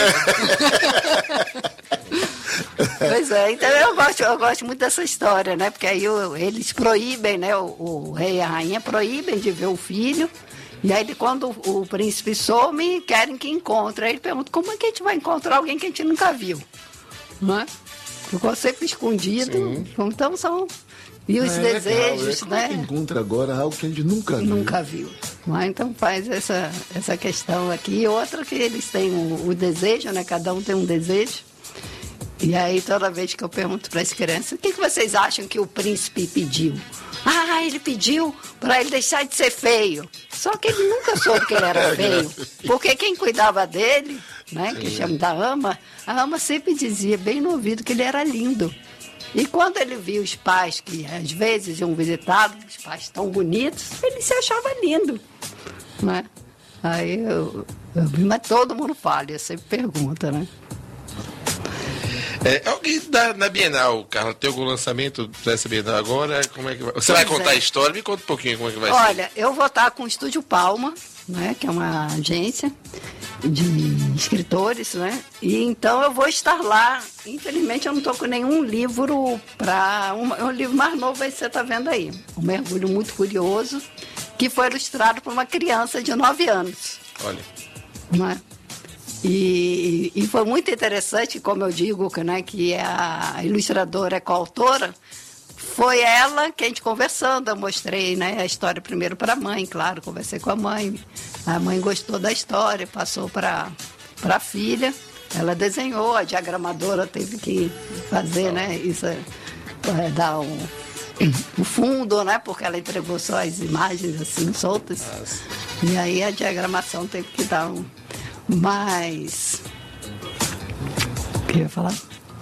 Pois é, então eu gosto muito dessa história, né? Porque aí eles proíbem, né? O rei e a rainha proíbem de ver o filho. E aí, quando o príncipe some, querem que encontre. Aí ele pergunta: como é que a gente vai encontrar alguém que a gente nunca viu? Não é? Ficou sempre escondido. Sim. Então são... E os desejos, né? Encontra agora algo que a gente nunca viu. Nunca viu. Mas então faz essa questão aqui. E outra que eles têm o desejo, né? Cada um tem um desejo. E aí, toda vez que eu pergunto para as crianças: o que vocês acham que o príncipe pediu? Ele pediu para ele deixar de ser feio. Só que ele nunca soube que ele era feio. Porque quem cuidava dele né? Que chama da Ama. A Ama sempre dizia bem no ouvido que ele era lindo. E quando ele viu os pais que às vezes iam visitá-lo, os pais tão bonitos, ele se achava lindo, né? Aí eu vi, mas todo mundo fala, eu sempre pergunta, né? Alguém na Bienal, Carla, tem algum lançamento dessa Bienal agora? Como é que vai? Você vai contar a história? Me conta um pouquinho como é que vai ser. Olha, eu vou estar com o Estúdio Palma, né, que é uma agência de escritores, né? E então eu vou estar lá. Infelizmente eu não estou com nenhum livro para um livro mais novo aí que você está vendo aí. Um mergulho muito curioso, que foi ilustrado por uma criança de 9 anos. Olha. Não é? E foi muito interessante, como eu digo, né, que a ilustradora é coautora. Foi ela que a gente conversando, eu mostrei, né, a história primeiro para a mãe, claro, conversei com a mãe gostou da história, passou para a filha, ela desenhou, a diagramadora teve que fazer, né, isso, dar o fundo, né, porque ela entregou só as imagens assim, soltas, e aí a diagramação teve que dar mais... O que eu ia falar?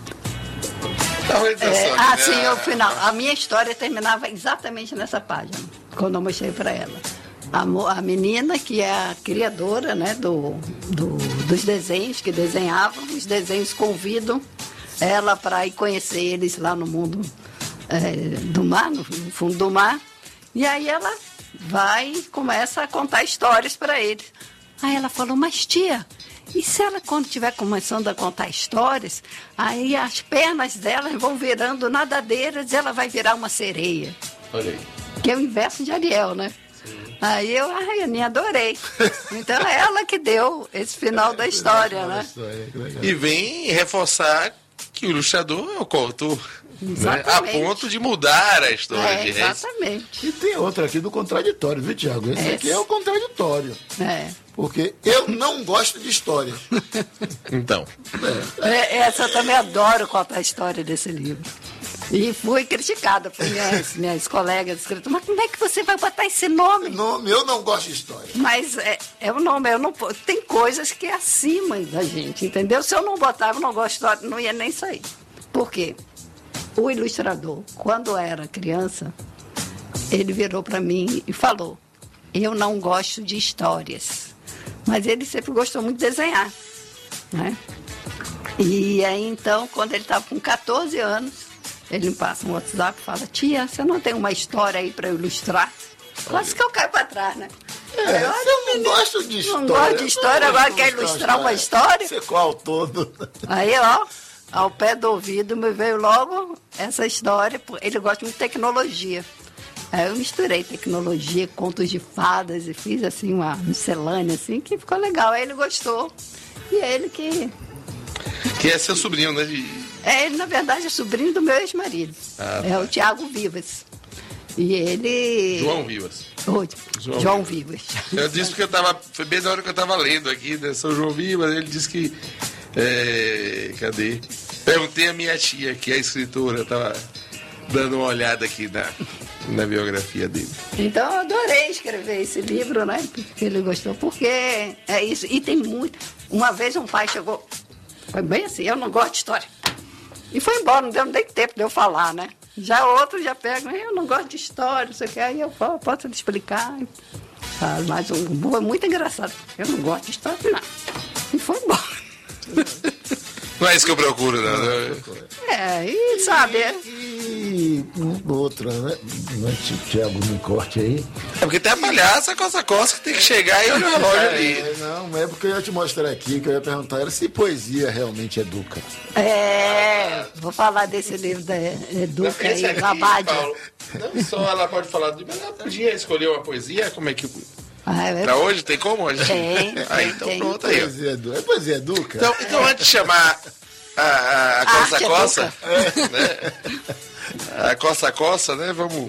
Sim, o final. A minha história terminava exatamente nessa página, quando eu mostrei para ela. A menina, que é a criadora, né, dos desenhos, que desenhava, os desenhos convidam ela para ir conhecer eles lá no mundo do mar, no fundo do mar. E aí ela vai e começa a contar histórias para eles. Aí ela falou, mas tia, e se ela, quando estiver começando a contar histórias, aí as pernas dela vão virando nadadeiras e ela vai virar uma sereia. Olha aí. Que é o inverso de Ariel, né? Sim. Aí eu nem adorei. Então é ela que deu esse final da história, né? E vem reforçar que o ilustrador é o coautor. Né? A ponto de mudar a história de Reis. Exatamente. E tem outra aqui do contraditório, viu, Tiago? Esse aqui é o contraditório. Porque eu não gosto de história. Então. Essa eu também adoro contar a história desse livro. E fui criticada por minhas colegas escritoras. Mas como é que você vai botar esse nome? Eu não gosto de história. Mas é o nome, eu não, tem coisas que é acima da gente, entendeu? Se eu não botava, eu não gosto de história, não ia nem sair. Por quê? O ilustrador, quando era criança, ele virou para mim e falou, eu não gosto de histórias. Mas ele sempre gostou muito de desenhar, né? E aí, então, quando ele estava com 14 anos, ele me passa um WhatsApp e fala, tia, você não tem uma história aí para ilustrar? Quase que eu caio para trás, né? Eu não gosto de história. Não gosto de história, agora quer ilustrar uma história? Você qual todo? Aí, ao pé do ouvido me veio logo essa história, ele gosta muito de tecnologia. Aí eu misturei tecnologia, contos de fadas e fiz assim uma miscelânea assim, que ficou legal. Aí ele gostou. E é ele que é seu sobrinho, né? Ele, na verdade, é sobrinho do meu ex-marido. É o Tiago Vivas. E ele... João Vivas. João Vivas. Eu disse porque foi bem na hora que eu estava lendo aqui, né? São João Vivas, ele disse que... cadê? Perguntei a minha tia, que é escritora, estava dando uma olhada aqui na biografia dele. Então eu adorei escrever esse livro, né? Porque ele gostou, porque é isso. E tem muito. Uma vez um pai chegou, foi bem assim, eu não gosto de história. E foi embora, não deu nem tempo de eu falar, né? Já outro já pega, eu não gosto de história, não sei o que, aí eu falo, posso te explicar. Mas foi muito engraçado. Eu não gosto de história, não. E foi embora. Não é isso que eu procuro, não. E sabe... E outra, né? Tiago, me corte aí. É porque tem a palhaça, a coça que tem que chegar e olhar o relógio ali. Não é porque eu ia te mostrar aqui, que eu ia perguntar era se poesia realmente educa. Vou falar desse livro da Educa e Gabade. Não só ela pode falar, mas ela podia escolher uma poesia, como é que... Pra hoje tem como hoje? Tem. Então pronto aí. Poesia educa. Então antes de chamar a coça-coça, né? A coça-coça, né? Vamos.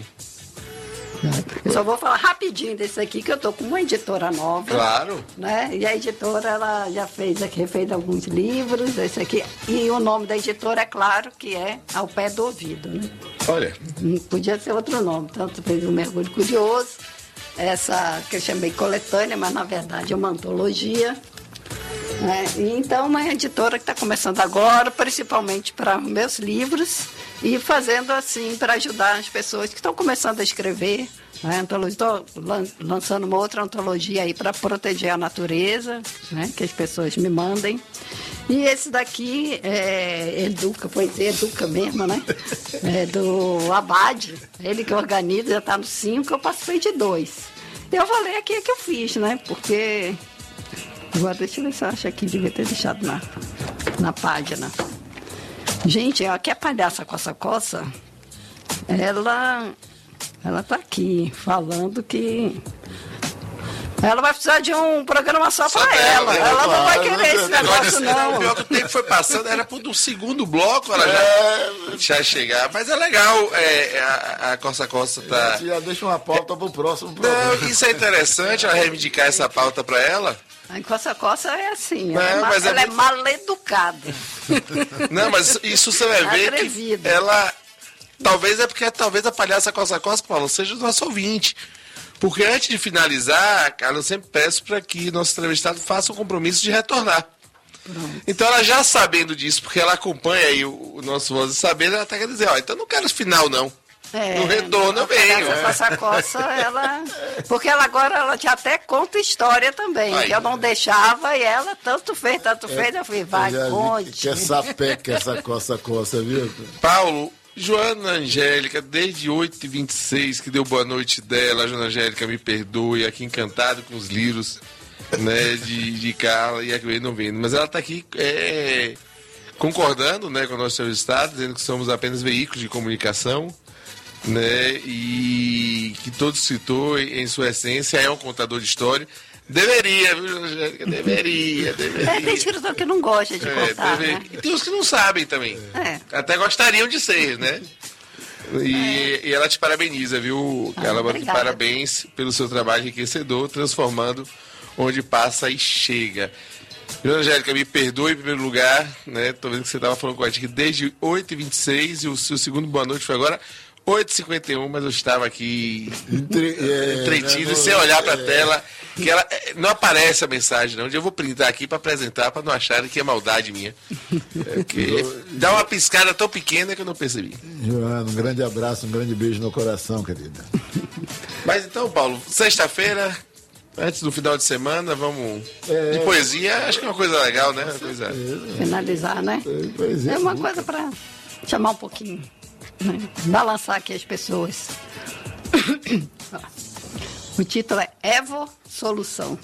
Eu só vou falar rapidinho desse aqui, que eu tô com uma editora nova. Claro. Né? E a editora, ela já fez alguns livros, esse aqui. E o nome da editora, é claro, que é Ao Pé do Ouvido, né? Olha. Não podia ser outro nome. Tanto fez um mergulho curioso. Essa que eu chamei coletânea, mas na verdade é uma antologia. Então, uma editora que está começando agora, principalmente para meus livros, e fazendo assim para ajudar as pessoas que estão começando a escrever. Estou lançando uma outra antologia aí para proteger a natureza, que as pessoas me mandem. E esse daqui poesia Educa mesmo, né? É do Abade, ele que organiza, já está no 5, eu participei de 2. Eu vou ler aqui que eu fiz, né? Porque... Agora deixa eu ver se eu acho aqui, devia ter deixado na página. Gente, aqui a palhaça Coça-Coça, ela tá aqui falando que ela vai precisar de um programa só para ela. Ela não vai querer esse negócio, não. O pior que o tempo foi passando, era pro segundo bloco, ela já chegar. Mas é legal, a Coça-Coça tá... Já deixa uma pauta pro próximo programa. Não, isso é interessante, ela reivindicar essa pauta para ela. A Coça-Coça é assim, ela é mal educada. Não, mas isso você vai ver que ela... Talvez a palhaça Coça-Coça, Paulo, seja o nosso ouvinte. Porque antes de finalizar, cara, eu sempre peço para que nosso entrevistado faça um compromisso de retornar. Pronto. Então ela já sabendo disso, porque ela acompanha aí o nosso Voz de Saber, ela tá querendo dizer, então não quero final não. No retorno eu venho. Essa Coça, porque ela agora já até conta história também, que eu não deixava, e ela tanto fez, eu falei, vai, conte. Que essa peca, essa Coça-Coça, viu? Paulo, Joana Angélica, desde 8h26, que deu boa noite dela. Joana Angélica, me perdoe, aqui encantado com os livros, né, de Carla, e acabei não vendo. Mas ela está aqui concordando, né, com o nosso entrevistado, dizendo que somos apenas veículos de comunicação, né, e que todo citou, em sua essência, é um contador de história. Deveria, viu, Joana Angélica? Deveria. Tem escritor que não gosta de contar, né? E tem os que não sabem também. Até gostariam de ser, né? E ela te parabeniza, viu, Carla? Parabéns pelo seu trabalho enriquecedor, transformando onde passa e chega. Joana Angélica, me perdoe em primeiro lugar, né? Tô vendo que você estava falando com a gente desde 8h26 e o seu segundo boa noite foi agora 8h51, mas eu estava aqui entretido, sem olhar para a tela, que ela não aparece a mensagem, não. Um dia eu vou printar aqui para apresentar, para não acharem que é maldade minha. Dá uma piscada tão pequena que eu não percebi. Joana, um grande abraço, um grande beijo no coração, querida. Mas então, Paulo, sexta-feira, antes do final de semana, vamos... de poesia, acho que é uma coisa legal, né? Finalizar, né? É uma coisa para chamar um pouquinho. Balançar aqui as pessoas. O título é Evo Solução.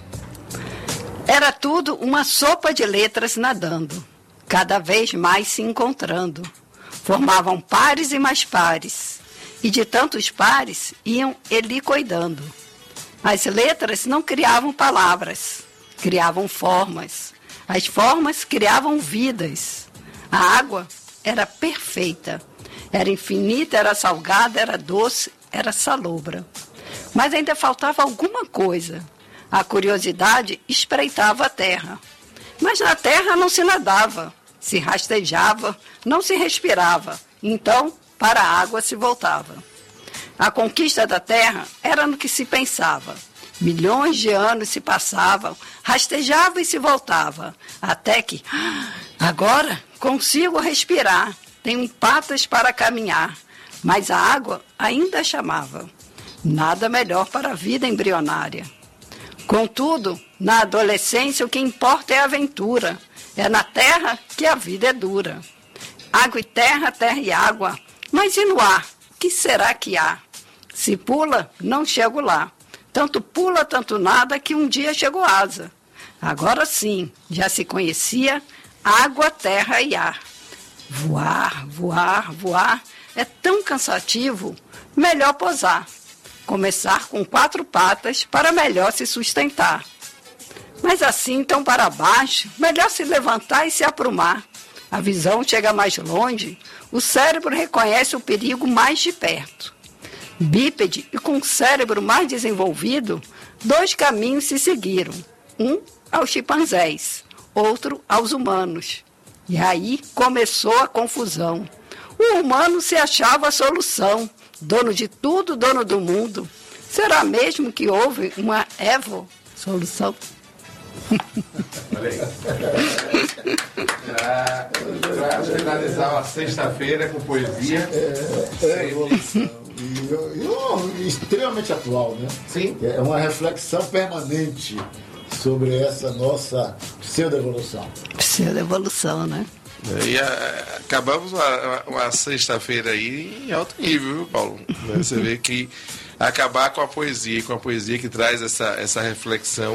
Era tudo uma sopa de letras nadando, cada vez mais se encontrando. Formavam pares e mais pares, e de tantos pares iam helicoidando. As letras não criavam palavras, criavam formas. As formas criavam vidas. A água era perfeita. Era infinita, era salgada, era doce, era salobra. Mas ainda faltava alguma coisa. A curiosidade espreitava a terra. Mas na terra não se nadava, se rastejava, não se respirava. Então, para a água se voltava. A conquista da terra era no que se pensava. Milhões de anos se passavam, rastejava e se voltava. Até que, agora consigo respirar. Tenho patas para caminhar, mas a água ainda chamava. Nada melhor para a vida embrionária. Contudo, na adolescência o que importa é a aventura. É na terra que a vida é dura. Água e terra, terra e água. Mas e no ar? O que será que há? Se pula, não chego lá. Tanto pula, tanto nada, que um dia chegou asa. Agora sim, já se conhecia água, terra e ar. Voar, voar, voar é tão cansativo, melhor pousar. Começar com 4 patas para melhor se sustentar. Mas assim, tão para baixo, melhor se levantar e se aprumar. A visão chega mais longe, o cérebro reconhece o perigo mais de perto. Bípede e com o cérebro mais desenvolvido, 2 caminhos se seguiram. Um aos chimpanzés, outro aos humanos. E aí começou a confusão. O humano se achava a solução, dono de tudo, dono do mundo. Será mesmo que houve uma Evo solução? Olha aí. Para finalizar a sexta-feira com poesia. Evolução. E extremamente atual, né? Sim. É uma reflexão permanente sobre essa nossa pseudo-evolução. Pseudo-evolução, né? E acabamos uma sexta-feira aí em alto nível, viu, Paulo? Você vê que acabar com a poesia que traz essa reflexão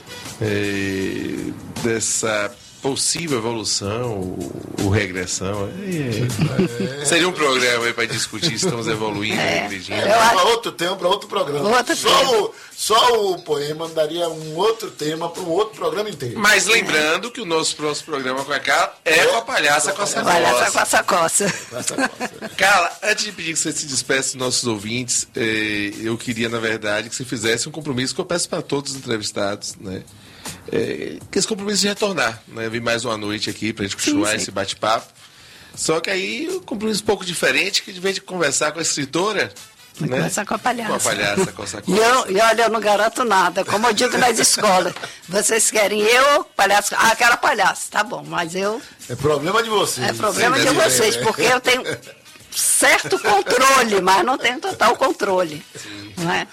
dessa possível evolução ou regressão. Seria um programa aí para discutir se estamos evoluindo, regredindo. Para outro tema, para outro programa. Só o poema daria um outro tema para um outro programa inteiro. Mas lembrando que o nosso próximo programa com a Carla é com a Palhaça Coça Coça. Palhaça Coça Coça. Carla, antes de pedir que você se despeça dos nossos ouvintes, eu queria, na verdade, que você fizesse um compromisso que eu peço para todos os entrevistados, né? Que esse compromisso de retornar, né? Vir mais uma noite aqui pra gente continuar esse bate-papo. Só que aí um compromisso um pouco diferente, que de vez de conversar com a escritora, né? Conversar com a palhaça. Com a palhaça, com essa coisa. E olha, eu não garanto nada. Como eu digo nas escolas, vocês querem eu, palhaço? Quero palhaço, tá bom, mas eu... É problema de vocês. É problema de vocês, porque eu tenho certo controle, mas não tenho total controle. Sim. Não é?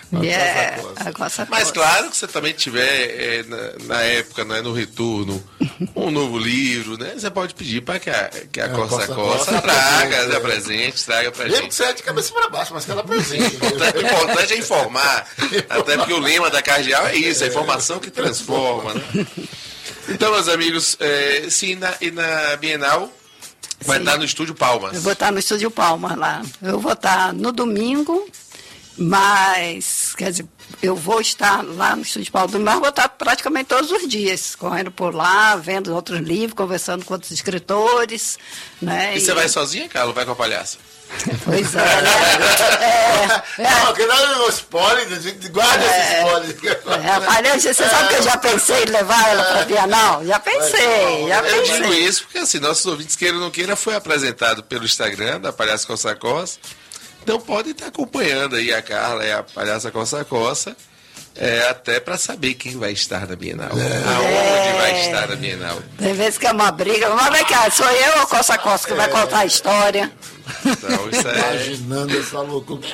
Mas claro que você também tiver na época, né, no retorno, um novo livro, né? Você pode pedir para que a Coça traga presente, traga pra gente. Mesmo que você é de cabeça para baixo, mas que ela presente. O importante é informar, até porque o lema da Cardeal é isso, a informação que transforma, né? Então, meus amigos, na Bienal vai estar no Estúdio Palmas. Eu vou estar no Estúdio Palmas lá. Eu vou estar no domingo. Mas, quer dizer, eu vou estar lá no Estúdio Paulo, mas vou estar praticamente todos os dias, correndo por lá, vendo outros livros, conversando com outros escritores, né? E você vai sozinha, Carla, ou vai com a palhaça? Pois é, né? Não, que não é um spoiler, guarda esse spoiler. Palhaça, você sabe que eu já pensei em levar ela para a Bienal? Já pensei. Eu digo isso porque, assim, nossos ouvintes, queira ou não queira, foi apresentado pelo Instagram da Palhaça Coça Coça. Então podem estar acompanhando aí a Carla e a Palhaça Coça Coça, até para saber quem vai estar na Bienal. Aonde vai estar na Bienal. Tem vezes que é uma briga, mas vai cá, sou eu ou Coça Coça que vai contar a história? Então, isso imaginando essa loucura.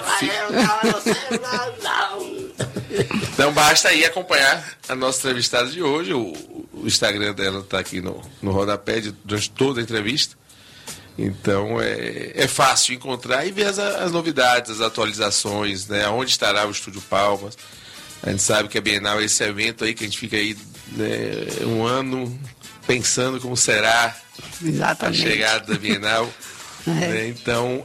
Então basta aí acompanhar a nossa entrevistada de hoje. O Instagram dela está aqui no rodapé durante toda a entrevista. Então é fácil encontrar e ver as novidades, as atualizações, né? Onde estará o Estúdio Palmas. A gente sabe que a Bienal é esse evento aí que a gente fica aí, né, um ano pensando como será Exatamente. A chegada da Bienal. Né? Então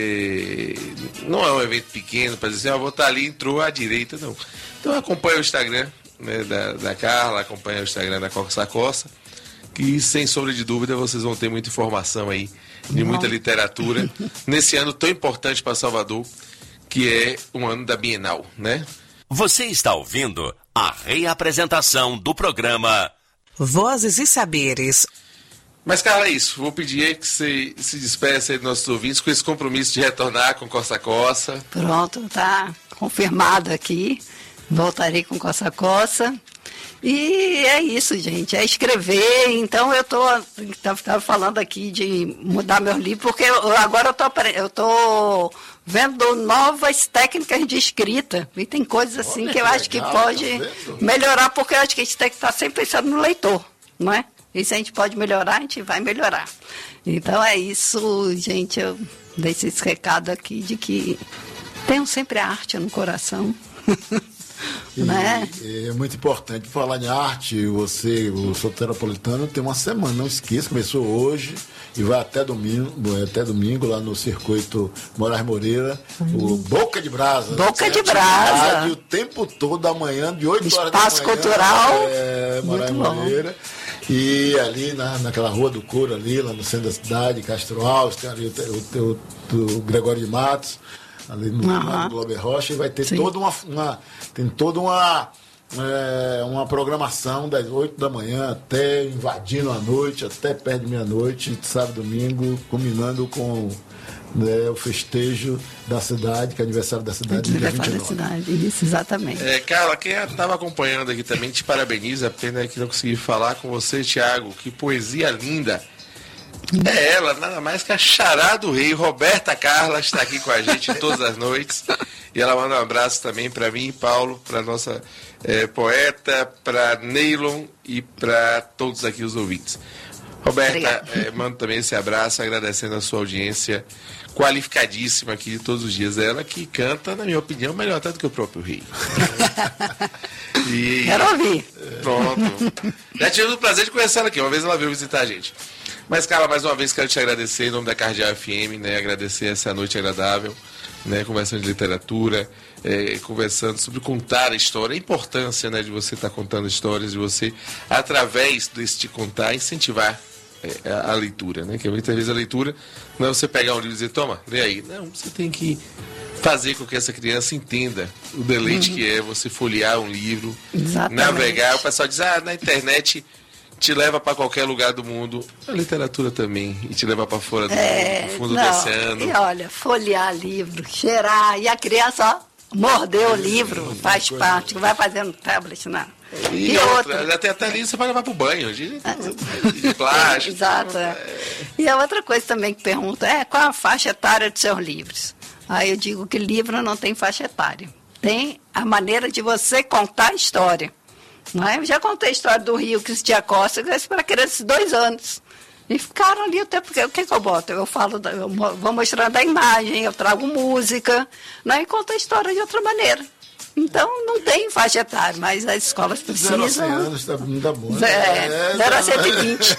não é um evento pequeno para dizer assim, vou estar ali, entrou à direita, não. Então acompanha o Instagram, né, da Carla, acompanha o Instagram da Coça Coça, que sem sombra de dúvida vocês vão ter muita informação aí, de muita literatura, nesse ano tão importante para Salvador, que é um ano da Bienal, né? Você está ouvindo a reapresentação do programa Vozes e Saberes. Mas, Carla, é isso. Vou pedir aí que você se despeça aí dos nossos ouvintes com esse compromisso de retornar com Coça Coça. Pronto, tá confirmado aqui. Voltarei com Coça Coça. E é isso, gente, é escrever. Então eu estava falando aqui de mudar meu livro, porque agora eu tô vendo novas técnicas de escrita. E tem coisas assim que eu acho que pode melhorar, porque eu acho que a gente tem que estar sempre pensando no leitor, não é? E se a gente pode melhorar, a gente vai melhorar. Então é isso, gente, eu deixo esse recado aqui de que tenham sempre a arte no coração. Né? É muito importante falar em arte. Você, o Soteropolitano, tem uma semana, não esqueça, começou hoje e vai até domingo lá no circuito Moraes Moreira, o Boca de Brasa. Boca de Brasa. O tempo todo, amanhã, de 8 horas da manhã. Espaço Cultural. Moraes Moreira. E ali naquela Rua do Couro, ali, lá no centro da cidade, Castro Alves, tem ali o Gregório de Matos, ali no Glober Rocha, e vai ter toda uma programação das 8 da manhã até invadindo a noite, até perto de meia-noite, sábado e domingo, combinando com né, o festejo da cidade, que é aniversário da cidade, dia 29. Da cidade, isso, exatamente. Carla, quem estava acompanhando aqui também te parabeniza, pena que não consegui falar com você, Thiago, que poesia linda. É ela, nada mais que a Xará do Rei, Roberta Carla, está aqui com a gente todas as noites. E ela manda um abraço também para mim e Paulo, para nossa poeta, para Neylon e para todos aqui os ouvintes. Roberta, mando também esse abraço, agradecendo a sua audiência qualificadíssima aqui todos os dias. Ela que canta, na minha opinião, melhor até do que o próprio Rei. Quero ouvir. Pronto. Já tive o prazer de conhecer ela aqui, uma vez ela veio visitar a gente. Mas, Carla, mais uma vez quero te agradecer em nome da Cardeal FM, né? Agradecer essa noite agradável, né? Conversando de literatura, conversando sobre contar a história, a importância, né, de você estar contando histórias, de você, através desse te contar, incentivar a leitura, né? Que muitas vezes a leitura não é você pegar um livro e dizer, toma, lê aí. Não, você tem que fazer com que essa criança entenda o deleite que é você folhear um livro, navegar. O pessoal diz, na internet te leva para qualquer lugar do mundo. A literatura também, e te leva para fora do mundo, do fundo do oceano. E olha, folhear livro, cheirar, e a criança, ó, mordeu o livro, faz parte, vai fazendo tablet, não. E outra, já tem até livro, você vai levar para o banho, de plástico. Exato. E a outra coisa também que pergunta qual a faixa etária dos seus livros? Aí eu digo que livro não tem faixa etária. Tem a maneira de você contar a história. Não é? Eu já contei a história do Rio Cristia Costa, para crianças de 2 anos. E ficaram ali até porque o que eu boto? Eu vou mostrando a imagem, eu trago música, né? E conto a história de outra maneira. Então não tem faixa etária, mas as escolas precisam. 0 a 100 anos tá bom. 0 a 120.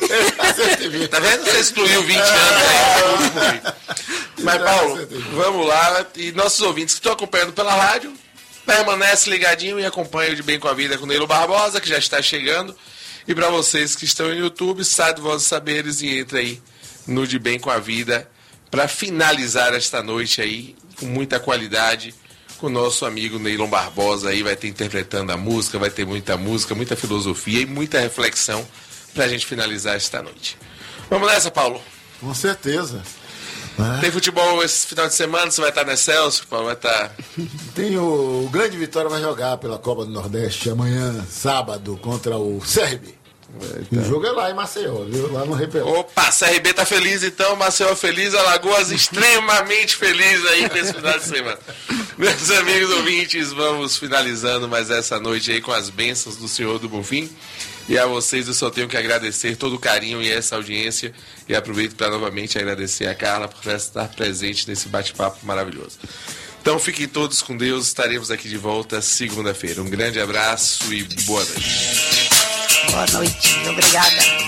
Tá vendo? Você excluiu 20 anos aí. Mas, Paulo, vamos lá. E nossos ouvintes que estão acompanhando pela rádio, permanece ligadinho e acompanha o De Bem com a Vida com o Neylon Barbosa, que já está chegando. E para vocês que estão no YouTube, sai do Vozes Saberes e entra aí no De Bem com a Vida para finalizar esta noite aí com muita qualidade com o nosso amigo Neylon Barbosa aí, vai ter interpretando a música, vai ter muita música, muita filosofia e muita reflexão para a gente finalizar esta noite. Vamos nessa, Paulo? Com certeza. Tem futebol esse final de semana, você vai estar na Celso, Paulo, vai estar... Tem o Grande Vitória vai jogar pela Copa do Nordeste amanhã, sábado, contra o CRB. O jogo é lá em Maceió, viu? Lá no Repelão. Opa, CRB tá feliz então, Maceió feliz, Alagoas extremamente feliz aí nesse final de semana. Meus amigos ouvintes, vamos finalizando mais essa noite aí com as bênçãos do Senhor do Bonfim. E a vocês eu só tenho que agradecer todo o carinho e essa audiência. E aproveito para novamente agradecer a Carla por estar presente nesse bate-papo maravilhoso. Então fiquem todos com Deus, estaremos aqui de volta segunda-feira. Um grande abraço e boa noite. Boa noite, obrigada.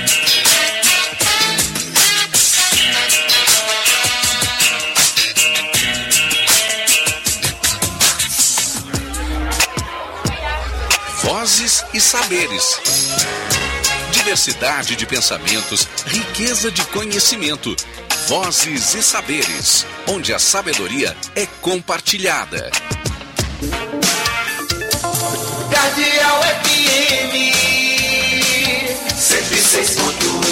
Vozes e saberes. Diversidade de pensamentos, riqueza de conhecimento. Vozes e saberes, onde a sabedoria é compartilhada. Cardeal FM 106.1.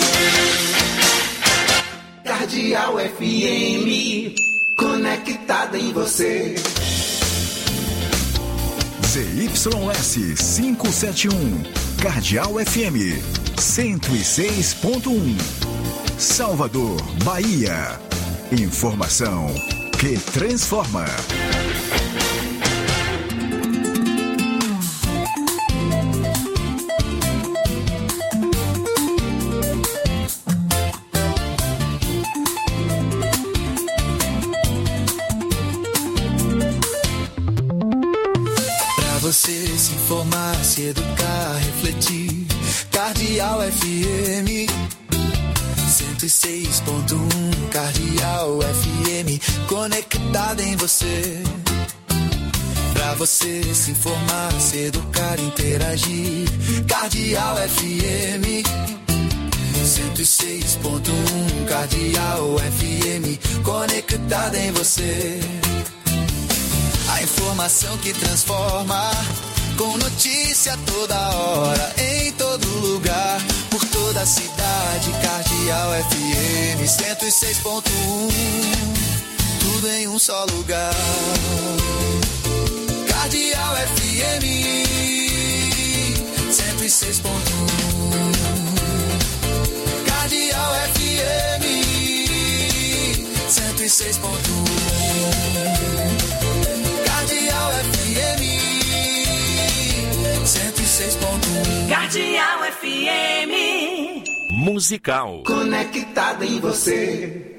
Cardeal FM, conectada em você. ZYS 571, Cardeal FM 106.1, Salvador, Bahia. Informação que transforma. Você se informar, se educar, refletir. Cardeal FM 106.1. Cardeal FM, conectada em você. Pra você se informar, se educar, interagir. Cardeal FM 106.1. Cardeal FM, conectada em você. A informação que transforma, com notícia toda hora, em todo lugar, por toda a cidade. Cardeal FM 106.1, tudo em um só lugar. Cardeal FM 106.1, Cardeal FM 106.1, Cardeal FM 106.1, Cardeal FM Musical. Conectado em você.